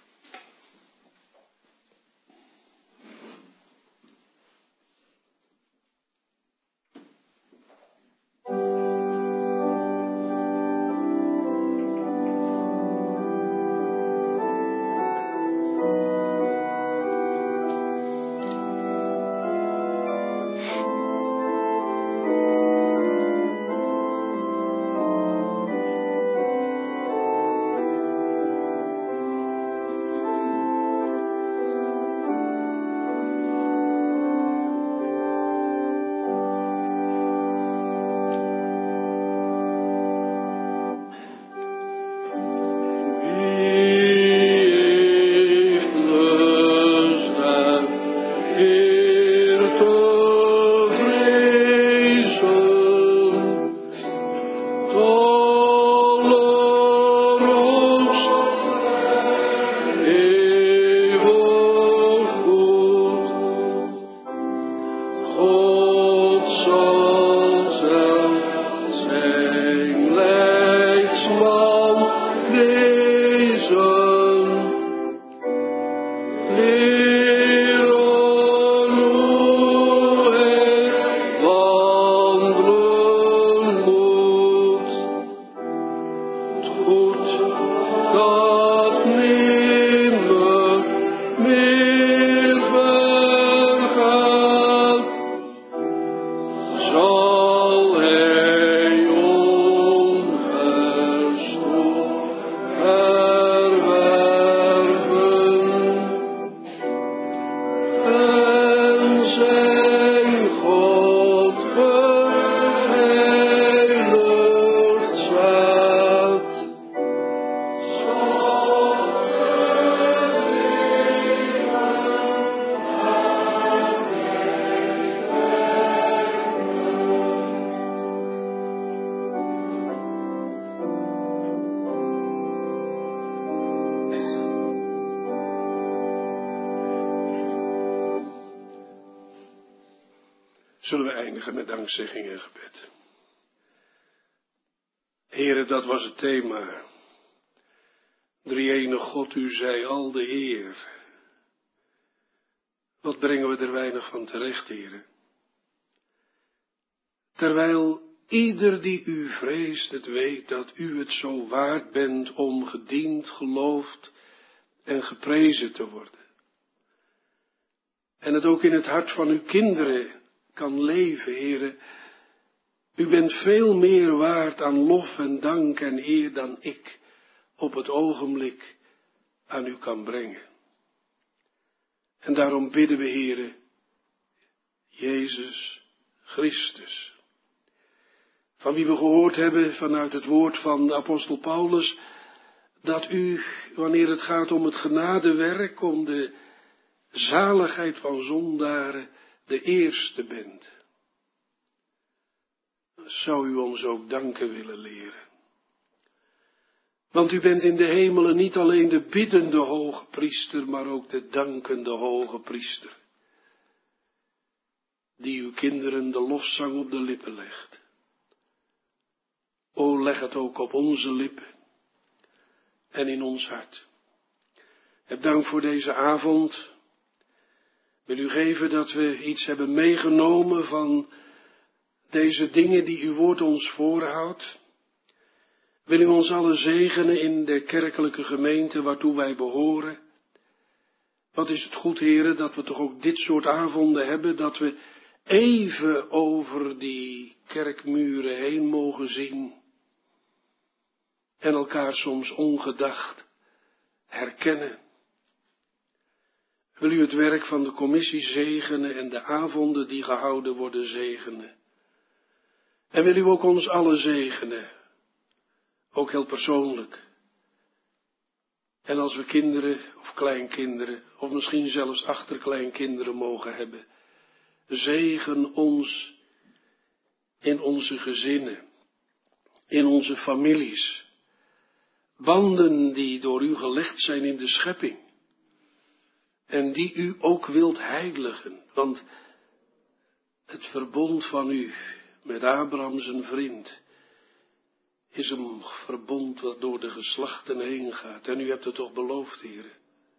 Zullen we eindigen met dankzegging en gebed. Heere, dat was het thema. Drie-enige God, u zij al de eer. Wat brengen we er weinig van terecht, Heere. Terwijl ieder die u vreest het weet dat u het zo waard bent om gediend, geloofd en geprezen te worden. En het ook in het hart van uw kinderen kan leven, Heere. U bent veel meer waard aan lof en dank en eer dan ik op het ogenblik aan u kan brengen. En daarom bidden we, Heere, Jezus Christus, van wie we gehoord hebben vanuit het woord van de apostel Paulus, dat u, wanneer het gaat om het genadewerk, om de zaligheid van zondaren, de eerste bent. Zou u ons ook danken willen leren. Want u bent in de hemelen niet alleen de biddende hoge priester, maar ook de dankende hoge priester. Die uw kinderen de lofzang op de lippen legt. O, leg het ook op onze lippen en in ons hart. Heb dank voor deze avond. Wil u geven dat we iets hebben meegenomen van deze dingen die uw woord ons voorhoudt. Wil u ons allen zegenen in de kerkelijke gemeente waartoe wij behoren. Wat is het goed, heren, dat we toch ook dit soort avonden hebben, dat we even over die kerkmuren heen mogen zien en elkaar soms ongedacht herkennen. Wil u het werk van de commissie zegenen en de avonden die gehouden worden zegenen. En wil u ook ons allen zegenen, ook heel persoonlijk. En als we kinderen of kleinkinderen, of misschien zelfs achterkleinkinderen mogen hebben, zegen ons in onze gezinnen, in onze families. Banden die door u gelegd zijn in de schepping. En die u ook wilt heiligen. Want het verbond van u met Abraham zijn vriend is een verbond wat door de geslachten heen gaat. En u hebt het toch beloofd, heren.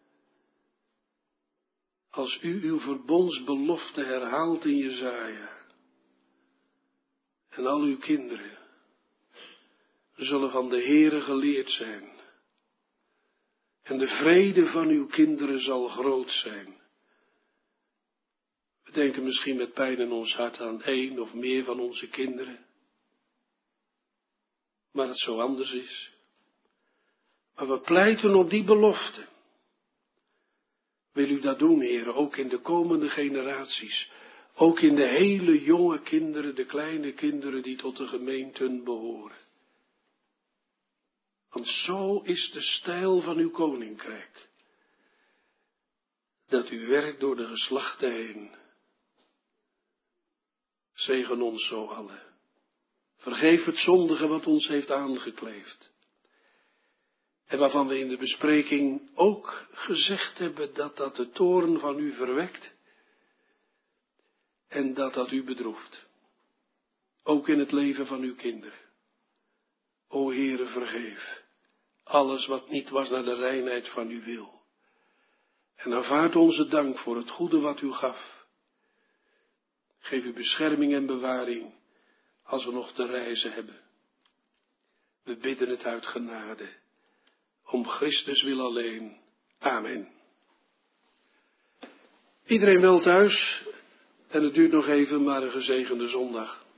Als u uw verbondsbelofte herhaalt in Jesaja. En al uw kinderen zullen van de Heere geleerd zijn. En de vrede van uw kinderen zal groot zijn. We denken misschien met pijn in ons hart aan één of meer van onze kinderen. Maar het zo anders is. Maar we pleiten op die belofte. Wil u dat doen, heren, ook in de komende generaties. Ook in de hele jonge kinderen, de kleine kinderen die tot de gemeenten behoren. Want zo is de stijl van uw koninkrijk. Dat u werkt door de geslachten heen. Zegen ons zo allen. Vergeef het zondige wat ons heeft aangekleefd. En waarvan we in de bespreking ook gezegd hebben dat dat de toorn van u verwekt. En dat dat u bedroeft. Ook in het leven van uw kinderen. O Heere, vergeef alles wat niet was naar de reinheid van uw wil. En aanvaard onze dank voor het goede wat u gaf. Geef u bescherming en bewaring als we nog te reizen hebben. We bidden het uit genade. Om Christus wil alleen. Amen. Iedereen wel thuis. En het duurt nog even, maar een gezegende zondag.